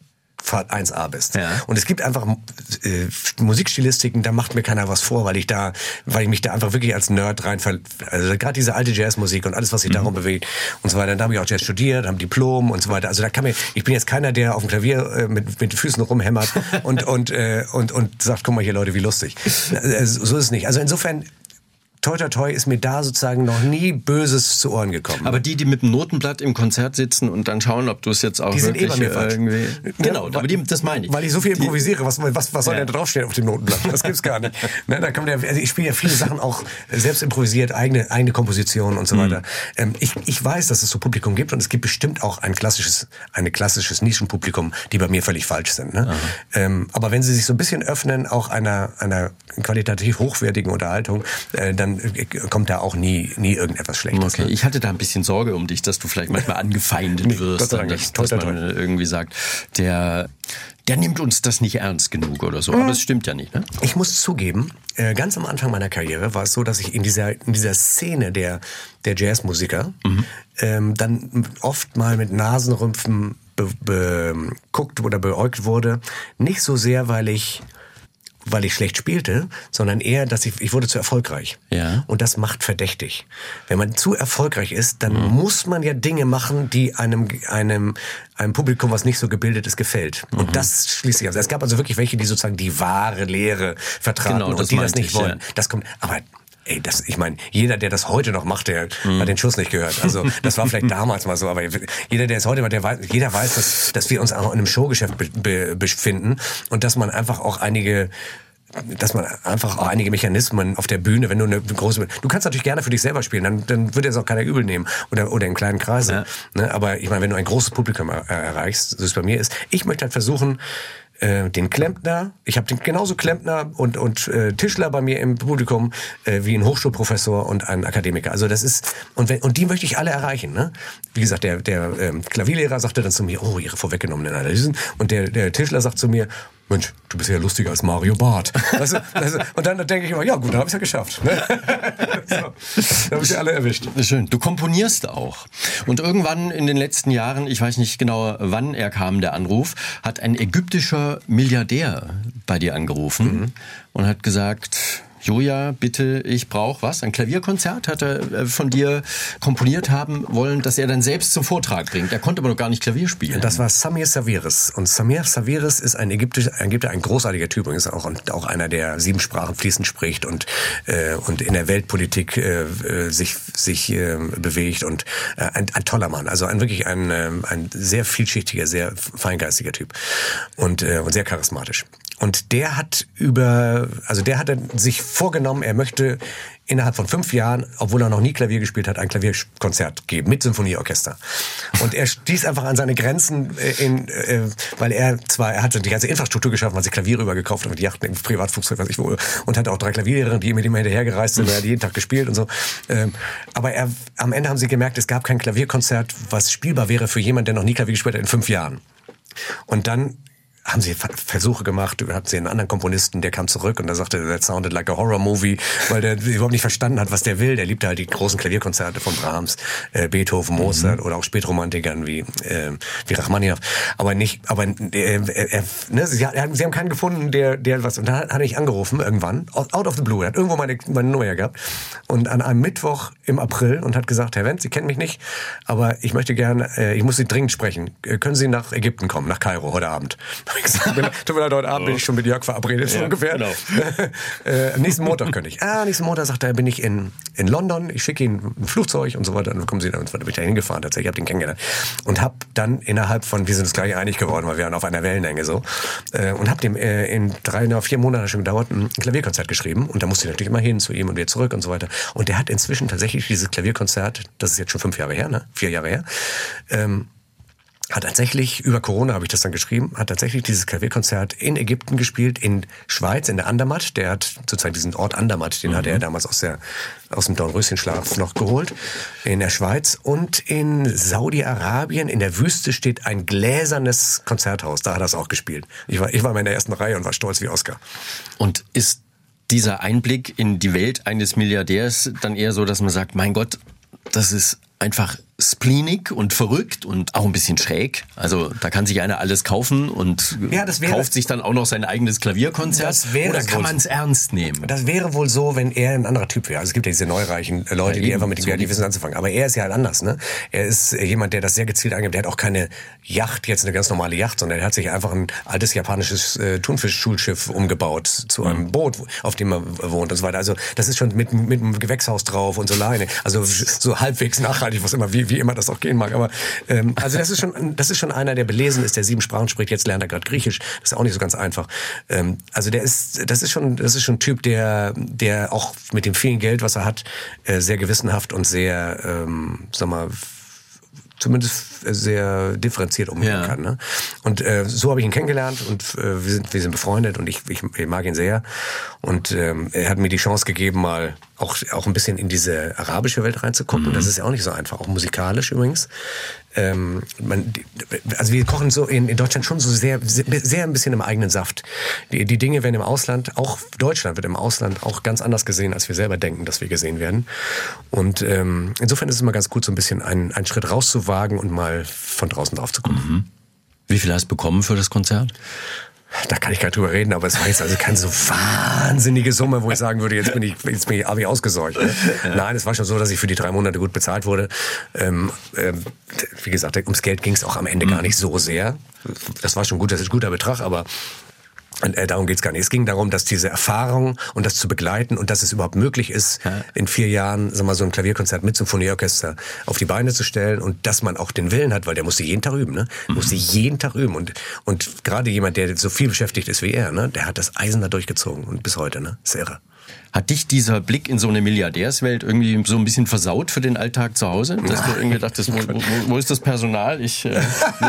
eins A bist. Ja. Und es gibt einfach äh, Musikstilistiken, da macht mir keiner was vor, weil ich da, weil ich mich da einfach wirklich als Nerd rein ver... Also gerade diese alte Jazzmusik und alles, was sich mhm. darum bewegt und so weiter. Da habe ich auch Jazz studiert, habe Diplom und so weiter. Also da kann mir, ich bin jetzt keiner, der auf dem Klavier äh, mit, mit den Füßen rumhämmert und und äh, und und sagt, guck mal hier Leute, wie lustig. Also, so ist es nicht. Also insofern toi toi toi ist mir da sozusagen noch nie Böses zu Ohren gekommen. Aber die, die mit dem Notenblatt im Konzert sitzen und dann schauen, ob du es jetzt auch die wirklich sind eh bei mir irgendwie... falsch. Genau, ja, aber die, das meine ich. Weil ich so viel improvisiere, was, was, was soll ja. denn da draufstehen auf dem Notenblatt? Das gibt's gar nicht. Ne, da kommt ja, also ich spiele ja viele Sachen auch selbst improvisiert, eigene, eigene Kompositionen und so weiter. Mhm. Ähm, ich, ich weiß, dass es so Publikum gibt und es gibt bestimmt auch ein klassisches, ein klassisches Nischenpublikum, die bei mir völlig falsch sind. Ne? Ähm, aber wenn sie sich so ein bisschen öffnen, auch einer, einer qualitativ hochwertigen Unterhaltung, äh, dann kommt da auch nie, nie irgendetwas Schlechtes. Okay, ne? Ich hatte da ein bisschen Sorge um dich, dass du vielleicht manchmal angefeindet nee, wirst, dann, dass, dass man irgendwie sagt, der, der nimmt uns das nicht ernst genug oder so. Aber das stimmt ja nicht, ne? Ich muss zugeben, äh, ganz am Anfang meiner Karriere war es so, dass ich in dieser, in dieser Szene der, der Jazzmusiker mhm. ähm, dann oft mal mit Nasenrümpfen beguckt be- oder beäugt wurde. Nicht so sehr, weil ich weil ich schlecht spielte, sondern eher, dass ich, ich wurde zu erfolgreich. Ja. Und das macht verdächtig. Wenn man zu erfolgreich ist, dann mhm. muss man ja Dinge machen, die einem, einem, einem Publikum, was nicht so gebildet ist, gefällt. Mhm. Und das schließt sich aus. Es gab also wirklich welche, die sozusagen die wahre Lehre vertraten genau, und die das nicht ich, wollen. Ja. Das kommt, aber Ey, das, ich meine, jeder, der das heute noch macht, der mhm. hat den Schuss nicht gehört. Also das war vielleicht damals mal so, aber jeder, der es heute macht, der weiß, jeder weiß, dass, dass wir uns auch in einem Showgeschäft be, be, befinden und dass man einfach auch einige dass man einfach auch einige Mechanismen auf der Bühne, wenn du eine große, du kannst natürlich gerne für dich selber spielen, dann, dann wird es auch keiner übel nehmen oder oder in kleinen Kreisen. Ja. Ne? Aber ich meine, wenn du ein großes Publikum er, erreichst, so es bei mir ist, ich möchte halt versuchen, den Klempner, ich habe genauso Klempner und und äh, Tischler bei mir im Publikum äh, wie ein Hochschulprofessor und ein Akademiker. Also das ist und wenn, und die möchte ich alle erreichen. Ne? Wie gesagt, der der ähm, Klavierlehrer sagte dann zu mir, oh, ihre vorweggenommenen Analysen, und der der Tischler sagt zu mir, Mensch, du bist ja lustiger als Mario Barth. Weißt du, also, und dann denke ich immer, ja gut, dann habe ich es ja geschafft. Ne? So, da habe ich ja alle erwischt. Schön. Du komponierst auch. Und irgendwann in den letzten Jahren, ich weiß nicht genau, wann er kam, der Anruf, hat ein ägyptischer Milliardär bei dir angerufen mhm. und hat gesagt, Joja, bitte, ich brauche was? Ein Klavierkonzert hat er von dir komponiert haben wollen, das er dann selbst zum Vortrag bringt. Er konnte aber noch gar nicht Klavier spielen. Das war Samir Sawiris. Und Samir Sawiris ist ein Ägyptischer, ein Ägypter, ein großartiger Typ. Ist auch, auch einer, der sieben Sprachen fließend spricht und, äh, und in der Weltpolitik äh, sich, sich äh, bewegt. Und äh, ein, ein toller Mann. Also ein wirklich ein, äh, ein sehr vielschichtiger, sehr feingeistiger Typ. Und, äh, und sehr charismatisch. Und der hat über, also der hat sich vorgenommen, er möchte innerhalb von fünf Jahren, obwohl er noch nie Klavier gespielt hat, ein Klavierkonzert geben mit Symphonieorchester. Und er stieß einfach an seine Grenzen, in, äh, weil er zwar, er hatte die ganze Infrastruktur geschaffen, hat sich Klaviere rübergekauft mit Yachten im Privatflugzeug, was ich wohl, und hatte auch drei Klavierlehrer, die mit ihm hinterhergereist sind, er hat jeden Tag gespielt und so. Ähm, aber er, am Ende haben sie gemerkt, es gab kein Klavierkonzert, was spielbar wäre für jemanden, der noch nie Klavier gespielt hat in fünf Jahren. Und dann haben sie Versuche gemacht, hatten sie einen anderen Komponisten, der kam zurück und der sagte, that sounded like a horror movie, weil der überhaupt nicht verstanden hat, was der will. Der liebte halt die großen Klavierkonzerte von Brahms, äh, Beethoven, Mozart mhm. oder auch Spätromantikern wie äh, wie Rachmaninoff. Aber nicht, aber äh, äh, ne, sie, sie haben keinen gefunden, der der was. Und dann hat er mich angerufen irgendwann, out of the blue. Er hat irgendwo meine meine Nummer gehabt und an einem Mittwoch im April und hat gesagt, Herr Wendt, Sie kennen mich nicht, aber ich möchte gerne, äh, ich muss Sie dringend sprechen. Können Sie nach Ägypten kommen, nach Kairo heute Abend? Tut mir leid, heute Abend bin ich schon mit Jörg verabredet, so ja, ungefähr. Genau. äh, nächsten Montag könnte ich. Ah, nächsten Montag, sagt er, bin ich in, in London, ich schicke Ihnen ein Flugzeug und so weiter. Und dann kommen Sie dann, und so weiter, bin ich da hingefahren tatsächlich, ich habe den kennengelernt. Und habe dann innerhalb von, wir sind uns gleich einig geworden, weil wir waren auf einer Wellenlänge so, äh, und habe dem äh, in drei oder vier Monaten schon gedauert, ein Klavierkonzert geschrieben. Und da musste ich natürlich immer hin zu ihm und wieder zurück und so weiter. Und der hat inzwischen tatsächlich dieses Klavierkonzert, das ist jetzt schon fünf Jahre her, ne? Vier Jahre her, ähm, hat tatsächlich, über Corona habe ich das dann geschrieben, hat tatsächlich dieses Klavierkonzert in Ägypten gespielt, in Schweiz, in der Andermatt. Der hat sozusagen diesen Ort Andermatt, den mhm. hatte er damals aus der aus dem Dornröschenschlaf noch geholt, in der Schweiz. Und in Saudi-Arabien, in der Wüste, steht ein gläsernes Konzerthaus. Da hat er es auch gespielt. Ich war, ich war mal in der ersten Reihe und war stolz wie Oscar. Und ist dieser Einblick in die Welt eines Milliardärs dann eher so, dass man sagt, mein Gott, das ist einfach spleenig und verrückt und auch ein bisschen schräg. Also da kann sich einer alles kaufen und ja, das wäre, kauft sich dann auch noch sein eigenes Klavierkonzert. Das wäre Oder kann man es ernst nehmen? Das wäre wohl so, wenn er ein anderer Typ wäre. Also es gibt ja diese neureichen Leute, ja, die einfach mit dem Geld nicht wissen anzufangen. Aber er ist ja halt anders. Ne? Er ist jemand, der das sehr gezielt angibt. Der hat auch keine Yacht, jetzt eine ganz normale Yacht, sondern er hat sich einfach ein altes japanisches äh, Thunfisch-Schulschiff umgebaut zu einem mhm. Boot, auf dem er wohnt und so weiter. Also das ist schon mit, mit einem Gewächshaus drauf und so Leine. Also so halbwegs nachhaltig, was immer, wie, wie immer das auch gehen mag. Aber ähm, also das ist schon, das ist schon einer, der belesen ist, der sieben Sprachen spricht. Jetzt lernt er gerade Griechisch. Das ist auch nicht so ganz einfach. Ähm, also der ist, das ist schon, das ist schon ein Typ, der, der auch mit dem vielen Geld, was er hat, äh, sehr gewissenhaft und sehr, ähm, sag mal, zumindest sehr differenziert umgehen ja. kann. Ne? Und äh, so habe ich ihn kennengelernt und äh, wir sind wir sind befreundet und ich, ich, ich mag ihn sehr. Und ähm, er hat mir die Chance gegeben, mal auch auch ein bisschen in diese arabische Welt reinzugucken. Mhm. Das ist ja auch nicht so einfach, auch musikalisch übrigens. Ähm, man, also wir kochen so in, in Deutschland schon so sehr, sehr, sehr ein bisschen im eigenen Saft. Die, die Dinge werden im Ausland, auch Deutschland wird im Ausland auch ganz anders gesehen, als wir selber denken, dass wir gesehen werden. Und ähm, insofern ist es immer ganz gut, so ein bisschen einen, einen Schritt rauszuwagen und mal von draußen drauf zu gucken. Mhm. Wie viel hast du bekommen für das Konzert? Da kann ich gar nicht drüber reden, aber es war jetzt also keine so wahnsinnige Summe, wo ich sagen würde, jetzt bin ich, jetzt bin ich Abi ausgeseucht. Ne? Ja. Nein, es war schon so, dass ich für die drei Monate gut bezahlt wurde. Ähm, ähm, wie gesagt, ums Geld ging es auch am Ende mhm. gar nicht so sehr. Das war schon gut, das ist ein guter Betrag, aber Und, äh, darum geht's gar nicht. Es ging darum, dass diese Erfahrung und das zu begleiten und dass es überhaupt möglich ist, ja. in vier Jahren sag mal, so ein Klavierkonzert mit Symphonieorchester auf die Beine zu stellen und dass man auch den Willen hat, weil der musste jeden Tag üben, ne? Mhm. Musste jeden Tag üben und und gerade jemand, der so viel beschäftigt ist wie er, ne, der hat das Eisen da durchgezogen und bis heute, ne, ist irre. Hat dich dieser Blick in so eine Milliardärswelt irgendwie so ein bisschen versaut für den Alltag zu Hause? Dass Nein. du irgendwie dachtest, wo, wo, wo ist das Personal? Ich, äh,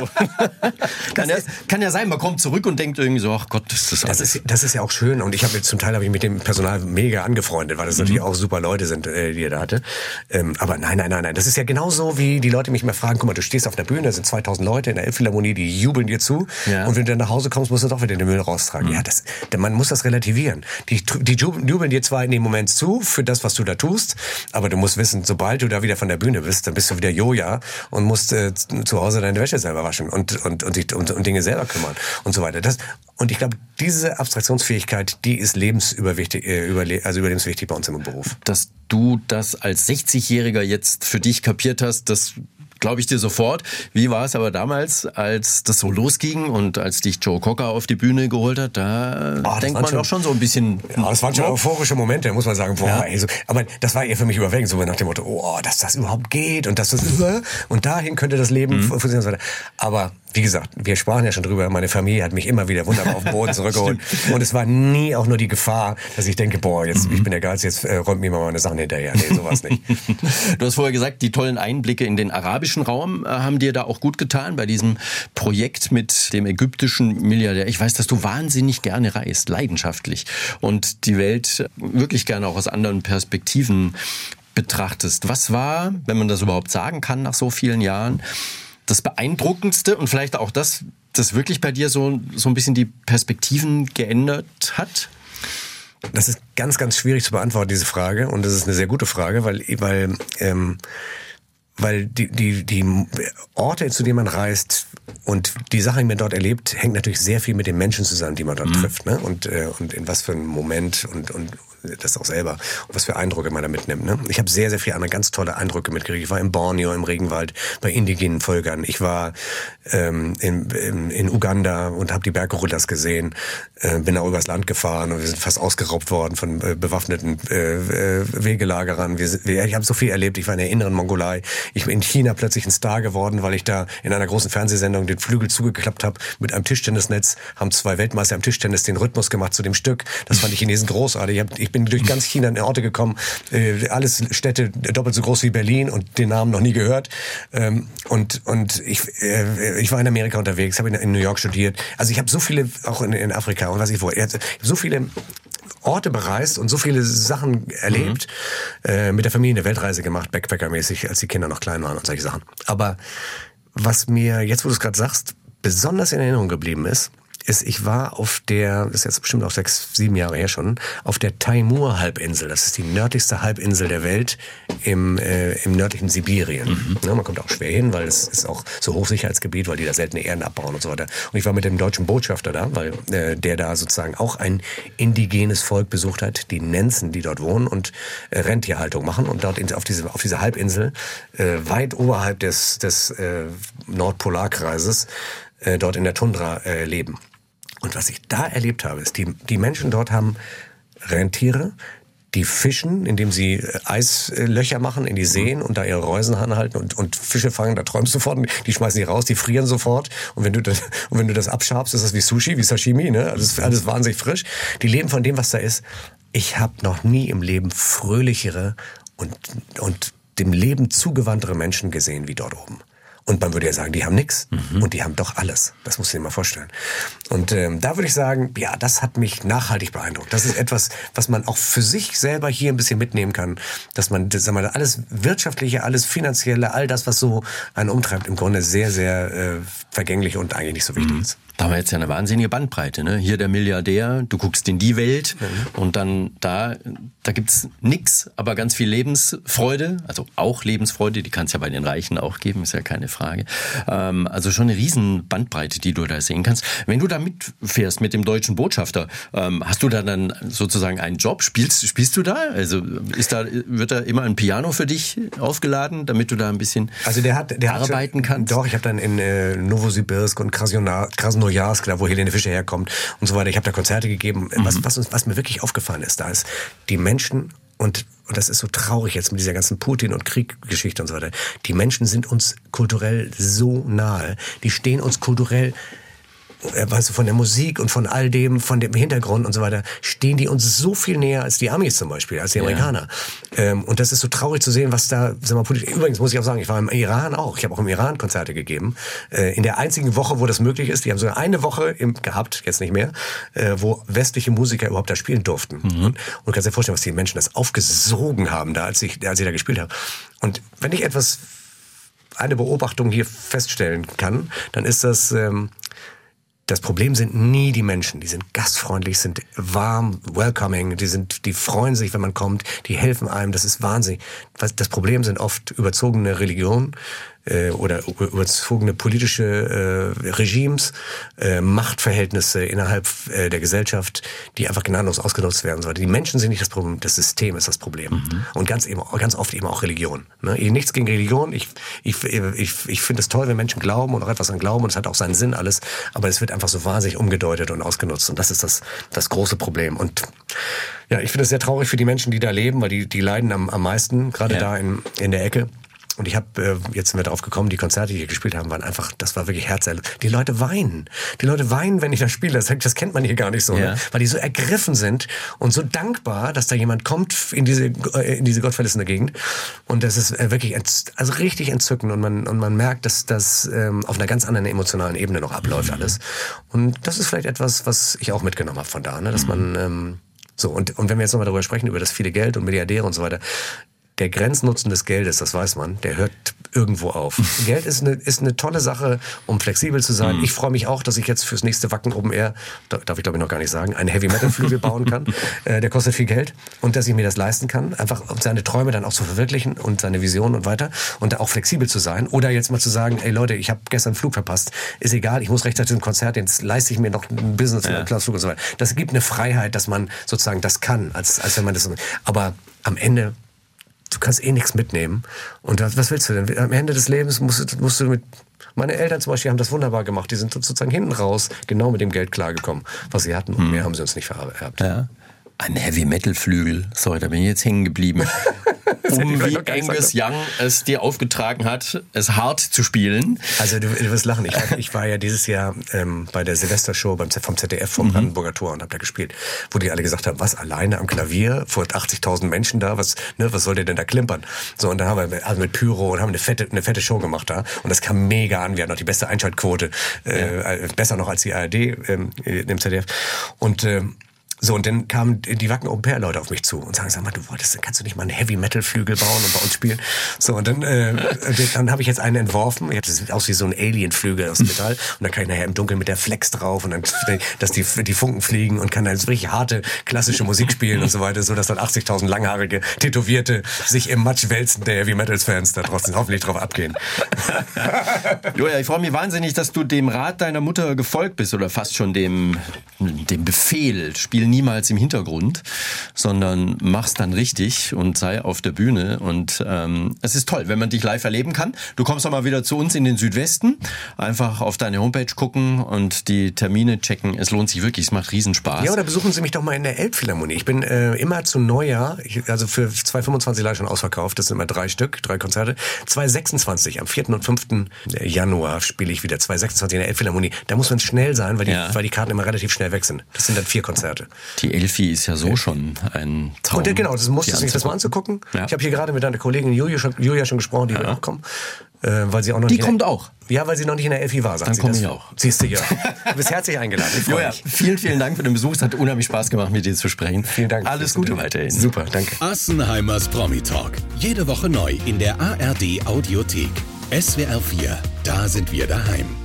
kann, ja, kann ja sein, man kommt zurück und denkt irgendwie so, ach Gott, ist das alles. Das ist, das ist ja auch schön und ich habe jetzt zum Teil habe ich mit dem Personal mega angefreundet, weil das mhm. natürlich auch super Leute sind, äh, die er da hatte. Ähm, aber nein, nein, nein, nein, das ist ja genauso, wie die Leute mich immer fragen, guck mal, du stehst auf der Bühne, da sind zweitausend Leute in der Elbphilharmonie, die jubeln dir zu ja. und wenn du dann nach Hause kommst, musst du doch wieder den Müll raustragen. Mhm. Ja, das, man muss das relativieren. Die, die jubeln dir zwar in dem Moment zu für das, was du da tust, aber du musst wissen, sobald du da wieder von der Bühne bist, dann bist du wieder Joja und musst äh, zu Hause deine Wäsche selber waschen und und und, dich, und, und Dinge selber kümmern und so weiter. Das, und ich glaube, diese Abstraktionsfähigkeit, die ist lebensüberwichtig, äh, überle- also überlebenswichtig bei uns im Beruf. Dass du das als sechzigjähriger jetzt für dich kapiert hast, das glaube ich dir sofort. Wie war es aber damals, als das so losging und als dich Joe Cocker auf die Bühne geholt hat? Da oh, denkt man schon, doch schon so ein bisschen... Ja, das waren schon euphorische Momente, muss man sagen. Boah, ja. ey, so, aber das war eher für mich überwältigend, so nach dem Motto, oh, dass das überhaupt geht und dass das... Und dahin könnte das Leben mhm. funktionieren. Aber wie gesagt, wir sprachen ja schon drüber, meine Familie hat mich immer wieder wunderbar auf den Boden zurückgeholt. Und es war nie auch nur die Gefahr, dass ich denke, boah, jetzt, mhm. ich bin der Geilste, jetzt äh, räumt mir mal meine Sachen hinterher. Nee, sowas nicht. Du hast vorher gesagt, die tollen Einblicke in den arabischen Raum äh, haben dir da auch gut getan bei diesem Projekt mit dem ägyptischen Milliardär. Ich weiß, dass du wahnsinnig gerne reist, leidenschaftlich. Und die Welt wirklich gerne auch aus anderen Perspektiven betrachtest. Was war, wenn man das überhaupt sagen kann nach so vielen Jahren, das Beeindruckendste und vielleicht auch das, das wirklich bei dir so, so ein bisschen die Perspektiven geändert hat? Das ist ganz, ganz schwierig zu beantworten, diese Frage. Und das ist eine sehr gute Frage, weil, weil, ähm, weil die, die, die Orte, zu denen man reist und die Sachen, die man dort erlebt, hängt natürlich sehr viel mit den Menschen zusammen, die man dort mhm. trifft, ne? Und, äh, und in was für einem Moment und, und das auch selber, und was für Eindrücke man da mitnimmt. Ne? Ich habe sehr, sehr viele andere ganz tolle Eindrücke mitgekriegt. Ich war in Borneo, im Regenwald, bei indigenen Völkern. Ich war ähm, in, in, in Uganda und habe die Berggorillas gesehen. Äh, bin auch übers Land gefahren und wir sind fast ausgeraubt worden von äh, bewaffneten äh, äh, Wegelagerern. Wir, wir, ich habe so viel erlebt. Ich war in der inneren Mongolei. Ich bin in China plötzlich ein Star geworden, weil ich da in einer großen Fernsehsendung den Flügel zugeklappt habe mit einem Tischtennisnetz. Haben zwei Weltmeister am Tischtennis den Rhythmus gemacht zu dem Stück. Das fand die Chinesen großartig. Ich, hab, ich bin durch ganz China in Orte gekommen, äh, alles Städte doppelt so groß wie Berlin und den Namen noch nie gehört. Ähm, und und ich äh, ich war in Amerika unterwegs, habe in, in New York studiert. Also ich habe so viele, auch in, in Afrika und was ich vorher, ich habe so viele Orte bereist und so viele Sachen erlebt, mhm. äh, mit der Familie eine Weltreise gemacht, Backpacker-mäßig, als die Kinder noch klein waren und solche Sachen. Aber was mir, jetzt wo du es gerade sagst, besonders in Erinnerung geblieben ist, ist, ich war auf der, das ist jetzt bestimmt auch sechs, sieben Jahre her schon, auf der Taimur-Halbinsel. Das ist die nördlichste Halbinsel der Welt im, äh, im nördlichen Sibirien. Mhm. Ja, man kommt auch schwer hin, weil es ist auch so Hochsicherheitsgebiet, weil die da seltene Erden abbauen und so weiter. Und ich war mit dem deutschen Botschafter da, weil äh, der da sozusagen auch ein indigenes Volk besucht hat, die Nenzen, die dort wohnen und äh, Rentierhaltung machen und dort in, auf diese auf diese Halbinsel äh, weit oberhalb des des äh, Nordpolarkreises äh, dort in der Tundra äh, leben. Und was ich da erlebt habe, ist, die, die Menschen dort haben Rentiere, die fischen, indem sie Eislöcher machen in die Seen und da ihre Reusen anhalten und, und Fische fangen, da träumst du sofort, die schmeißen die raus, die frieren sofort. Und wenn du das, und wenn du das abschabst, ist das wie Sushi, wie Sashimi, ne? Das ist alles wahnsinnig frisch. Die leben von dem, was da ist. Ich habe noch nie im Leben fröhlichere und, und dem Leben zugewandtere Menschen gesehen wie dort oben. Und man würde ja sagen, die haben nichts. Mhm. Und die haben doch alles. Das musst du dir mal vorstellen. Und ähm, da würde ich sagen, ja, das hat mich nachhaltig beeindruckt. Das ist etwas, was man auch für sich selber hier ein bisschen mitnehmen kann. Dass man, das, sagen wir, alles Wirtschaftliche, alles Finanzielle, all das, was so einen umtreibt, im Grunde sehr, sehr äh, vergänglich und eigentlich nicht so wichtig ist. Da haben wir jetzt ja eine wahnsinnige Bandbreite, ne? Hier der Milliardär, du guckst in die Welt mhm. und dann da, da gibt's nix, aber ganz viel Lebensfreude, also auch Lebensfreude, die kann es ja bei den Reichen auch geben, ist ja keine Frage. Ähm, also schon eine riesen Bandbreite, die du da sehen kannst. Wenn du da mitfährst mit dem deutschen Botschafter, ähm, hast du da dann sozusagen einen Job? Spielst, spielst du da? Also ist da, wird da immer ein Piano für dich aufgeladen, damit du da ein bisschen also der hat, der arbeiten hat, kannst? Doch, ich habe dann in äh, Novosibirsk und Krasnojarsk, da wo Helene Fischer herkommt und so weiter. Ich habe da Konzerte gegeben. Mhm. Was, was, uns, was mir wirklich aufgefallen ist, da ist die Menschen und, und das ist so traurig jetzt mit dieser ganzen Putin- und Krieggeschichte und so weiter. Die Menschen sind uns kulturell so nahe. Die stehen uns kulturell, weißt du, von der Musik und von all dem, von dem Hintergrund und so weiter, stehen die uns so viel näher als die Amis zum Beispiel, als die Amerikaner. Ja. Ähm, und das ist so traurig zu sehen, was da, sag mal, politisch, übrigens muss ich auch sagen, ich war im Iran auch, ich habe auch im Iran Konzerte gegeben, äh, in der einzigen Woche, wo das möglich ist, die haben sogar eine Woche im, gehabt, jetzt nicht mehr, äh, wo westliche Musiker überhaupt da spielen durften. Mhm. Und, und du kannst dir vorstellen, was die Menschen das aufgesogen haben, da, als ich, als ich da gespielt habe. Und wenn ich etwas, eine Beobachtung hier feststellen kann, dann ist das, ähm, das Problem sind nie die Menschen. Die sind gastfreundlich, sind warm, welcoming, die sind, die freuen sich, wenn man kommt, die helfen einem, das ist wahnsinnig. Das Problem sind oft überzogene Religionen äh, oder überzogene politische äh, Regimes, äh, Machtverhältnisse innerhalb äh, der Gesellschaft, die einfach gnadenlos ausgenutzt werden sollen. Die Menschen sind nicht das Problem, das System ist das Problem. Mhm. Und ganz eben, ganz oft eben auch Religion. Ne? Nichts gegen Religion. Ich, ich, ich, ich finde es toll, wenn Menschen glauben und auch etwas an glauben und es hat auch seinen Sinn alles, aber es wird einfach so wahnsinnig umgedeutet und ausgenutzt und das ist das, das große Problem. Und ja, ich finde es sehr traurig für die Menschen, die da leben, weil die, die leiden am, am meisten, gerade ja. da in, in der Ecke. und ich habe, äh, jetzt sind wir drauf gekommen, die Konzerte, die wir gespielt haben, waren einfach, das war wirklich herzerlösend. Die Leute weinen. Die Leute weinen, wenn ich das spiele. Das, das kennt man hier gar nicht so. Ja. Ne? Weil die so ergriffen sind und so dankbar, dass da jemand kommt in diese, in diese gottverlassene Gegend. Und das ist wirklich, also richtig entzückend. Und man, und man merkt, dass das ähm, auf einer ganz anderen emotionalen Ebene noch abläuft alles. Und das ist vielleicht etwas, was ich auch mitgenommen habe von da, ne? Dass man, ähm, so, und, und wenn wir jetzt nochmal darüber sprechen, über das viele Geld und Milliardäre und so weiter, der Grenznutzen des Geldes, das weiß man, der hört irgendwo auf. Geld ist eine, ist eine tolle Sache, um flexibel zu sein. Mhm. Ich freue mich auch, dass ich jetzt fürs nächste Wacken Open Air, darf ich glaube ich noch gar nicht sagen, einen Heavy-Metal-Flügel bauen kann. Äh, der kostet viel Geld. Und dass ich mir das leisten kann, einfach seine Träume dann auch zu verwirklichen und seine Visionen und weiter. Und da auch flexibel zu sein. Oder jetzt mal zu sagen, ey Leute, ich habe gestern einen Flug verpasst. Ist egal, ich muss rechtzeitig ein Konzert, jetzt leiste ich mir noch ein Business, ja. einen Flug und so weiter. Das gibt eine Freiheit, dass man sozusagen das kann, als, als wenn man das... Aber am Ende... Du kannst eh nichts mitnehmen. Und was willst du denn? Am Ende des Lebens musst, musst du mit... Meine Eltern zum Beispiel haben das wunderbar gemacht. Die sind sozusagen hinten raus genau mit dem Geld klargekommen, was sie hatten. Und mehr haben sie uns nicht vererbt. Ja. Ein Heavy-Metal-Flügel. Sorry, da bin ich jetzt hängen geblieben. Um, wie Angus Young es dir aufgetragen hat, es hart zu spielen. Also du, du wirst lachen. Ich war, ich war ja dieses Jahr ähm, bei der Silvestershow beim, vom Z D F vom mhm. Brandenburger Tor und habe da gespielt. Wo die alle gesagt haben, was, alleine am Klavier vor achtzigtausend Menschen da? Was, ne, was soll der denn da klimpern? So, und dann haben wir also mit Pyro und haben eine fette, eine fette Show gemacht da. Und das kam mega an. Wir hatten noch die beste Einschaltquote. Äh, ja. Besser noch als die A R D ähm, im Z D F. Und ähm, so, und dann kamen die Wacken Open Air Leute auf mich zu und sagen, sag mal, du wolltest, kannst du nicht mal einen Heavy Metal Flügel bauen und bei uns spielen? So, und dann, äh, dann habe ich jetzt einen entworfen. Ich habe das sieht aus wie so ein Alien Flügel aus Metall und dann kann ich nachher im Dunkeln mit der Flex drauf und dann, dass die, die Funken fliegen und kann dann so richtig harte klassische Musik spielen und so weiter, so dass dann achtzigtausend langhaarige Tätowierte sich im Matsch wälzen, der Heavy Metals Fans da draußen hoffentlich drauf abgehen. Joja, ich freue mich wahnsinnig, dass du dem Rat deiner Mutter gefolgt bist oder fast schon dem, dem Befehl, spielen niemals im Hintergrund, sondern mach's dann richtig und sei auf der Bühne. Und ähm, es ist toll, wenn man dich live erleben kann. Du kommst auch mal wieder zu uns in den Südwesten. Einfach auf deine Homepage gucken und die Termine checken. Es lohnt sich wirklich, es macht Riesenspaß. Ja, oder besuchen Sie mich doch mal in der Elbphilharmonie. Ich bin äh, immer zu Neujahr, ich, also für zwanzig fünfundzwanzig leider schon ausverkauft. Das sind immer drei Stück, drei Konzerte. zwanzig sechsundzwanzig, am vierten und fünften Januar spiele ich wieder zwanzig sechsundzwanzig in der Elbphilharmonie. Da muss man schnell sein, weil die, ja. weil die Karten immer relativ schnell weg sind. Das sind dann vier Konzerte. Die Elfi ist ja so schon ein Traum. Und genau, das musst du sich das mal anzugucken. Ja. Ich habe hier gerade mit deiner Kollegin Julia schon, Julia schon gesprochen, die ja. wird auch kommen. Äh, weil sie auch noch die nicht kommt der, auch. Ja, weil sie noch nicht in der Elfi war, sagt Dann sie. Dann komme ich auch. Siehst du, ja. Du bist herzlich eingeladen. Ich freue mich. Vielen, vielen Dank für den Besuch. Es hat unheimlich Spaß gemacht, mit dir zu sprechen. Vielen Dank. Alles Gute weiterhin. Super, danke. Assenheimers Promi-Talk. Jede Woche neu in der A R D Audiothek. S W R vier, da sind wir daheim.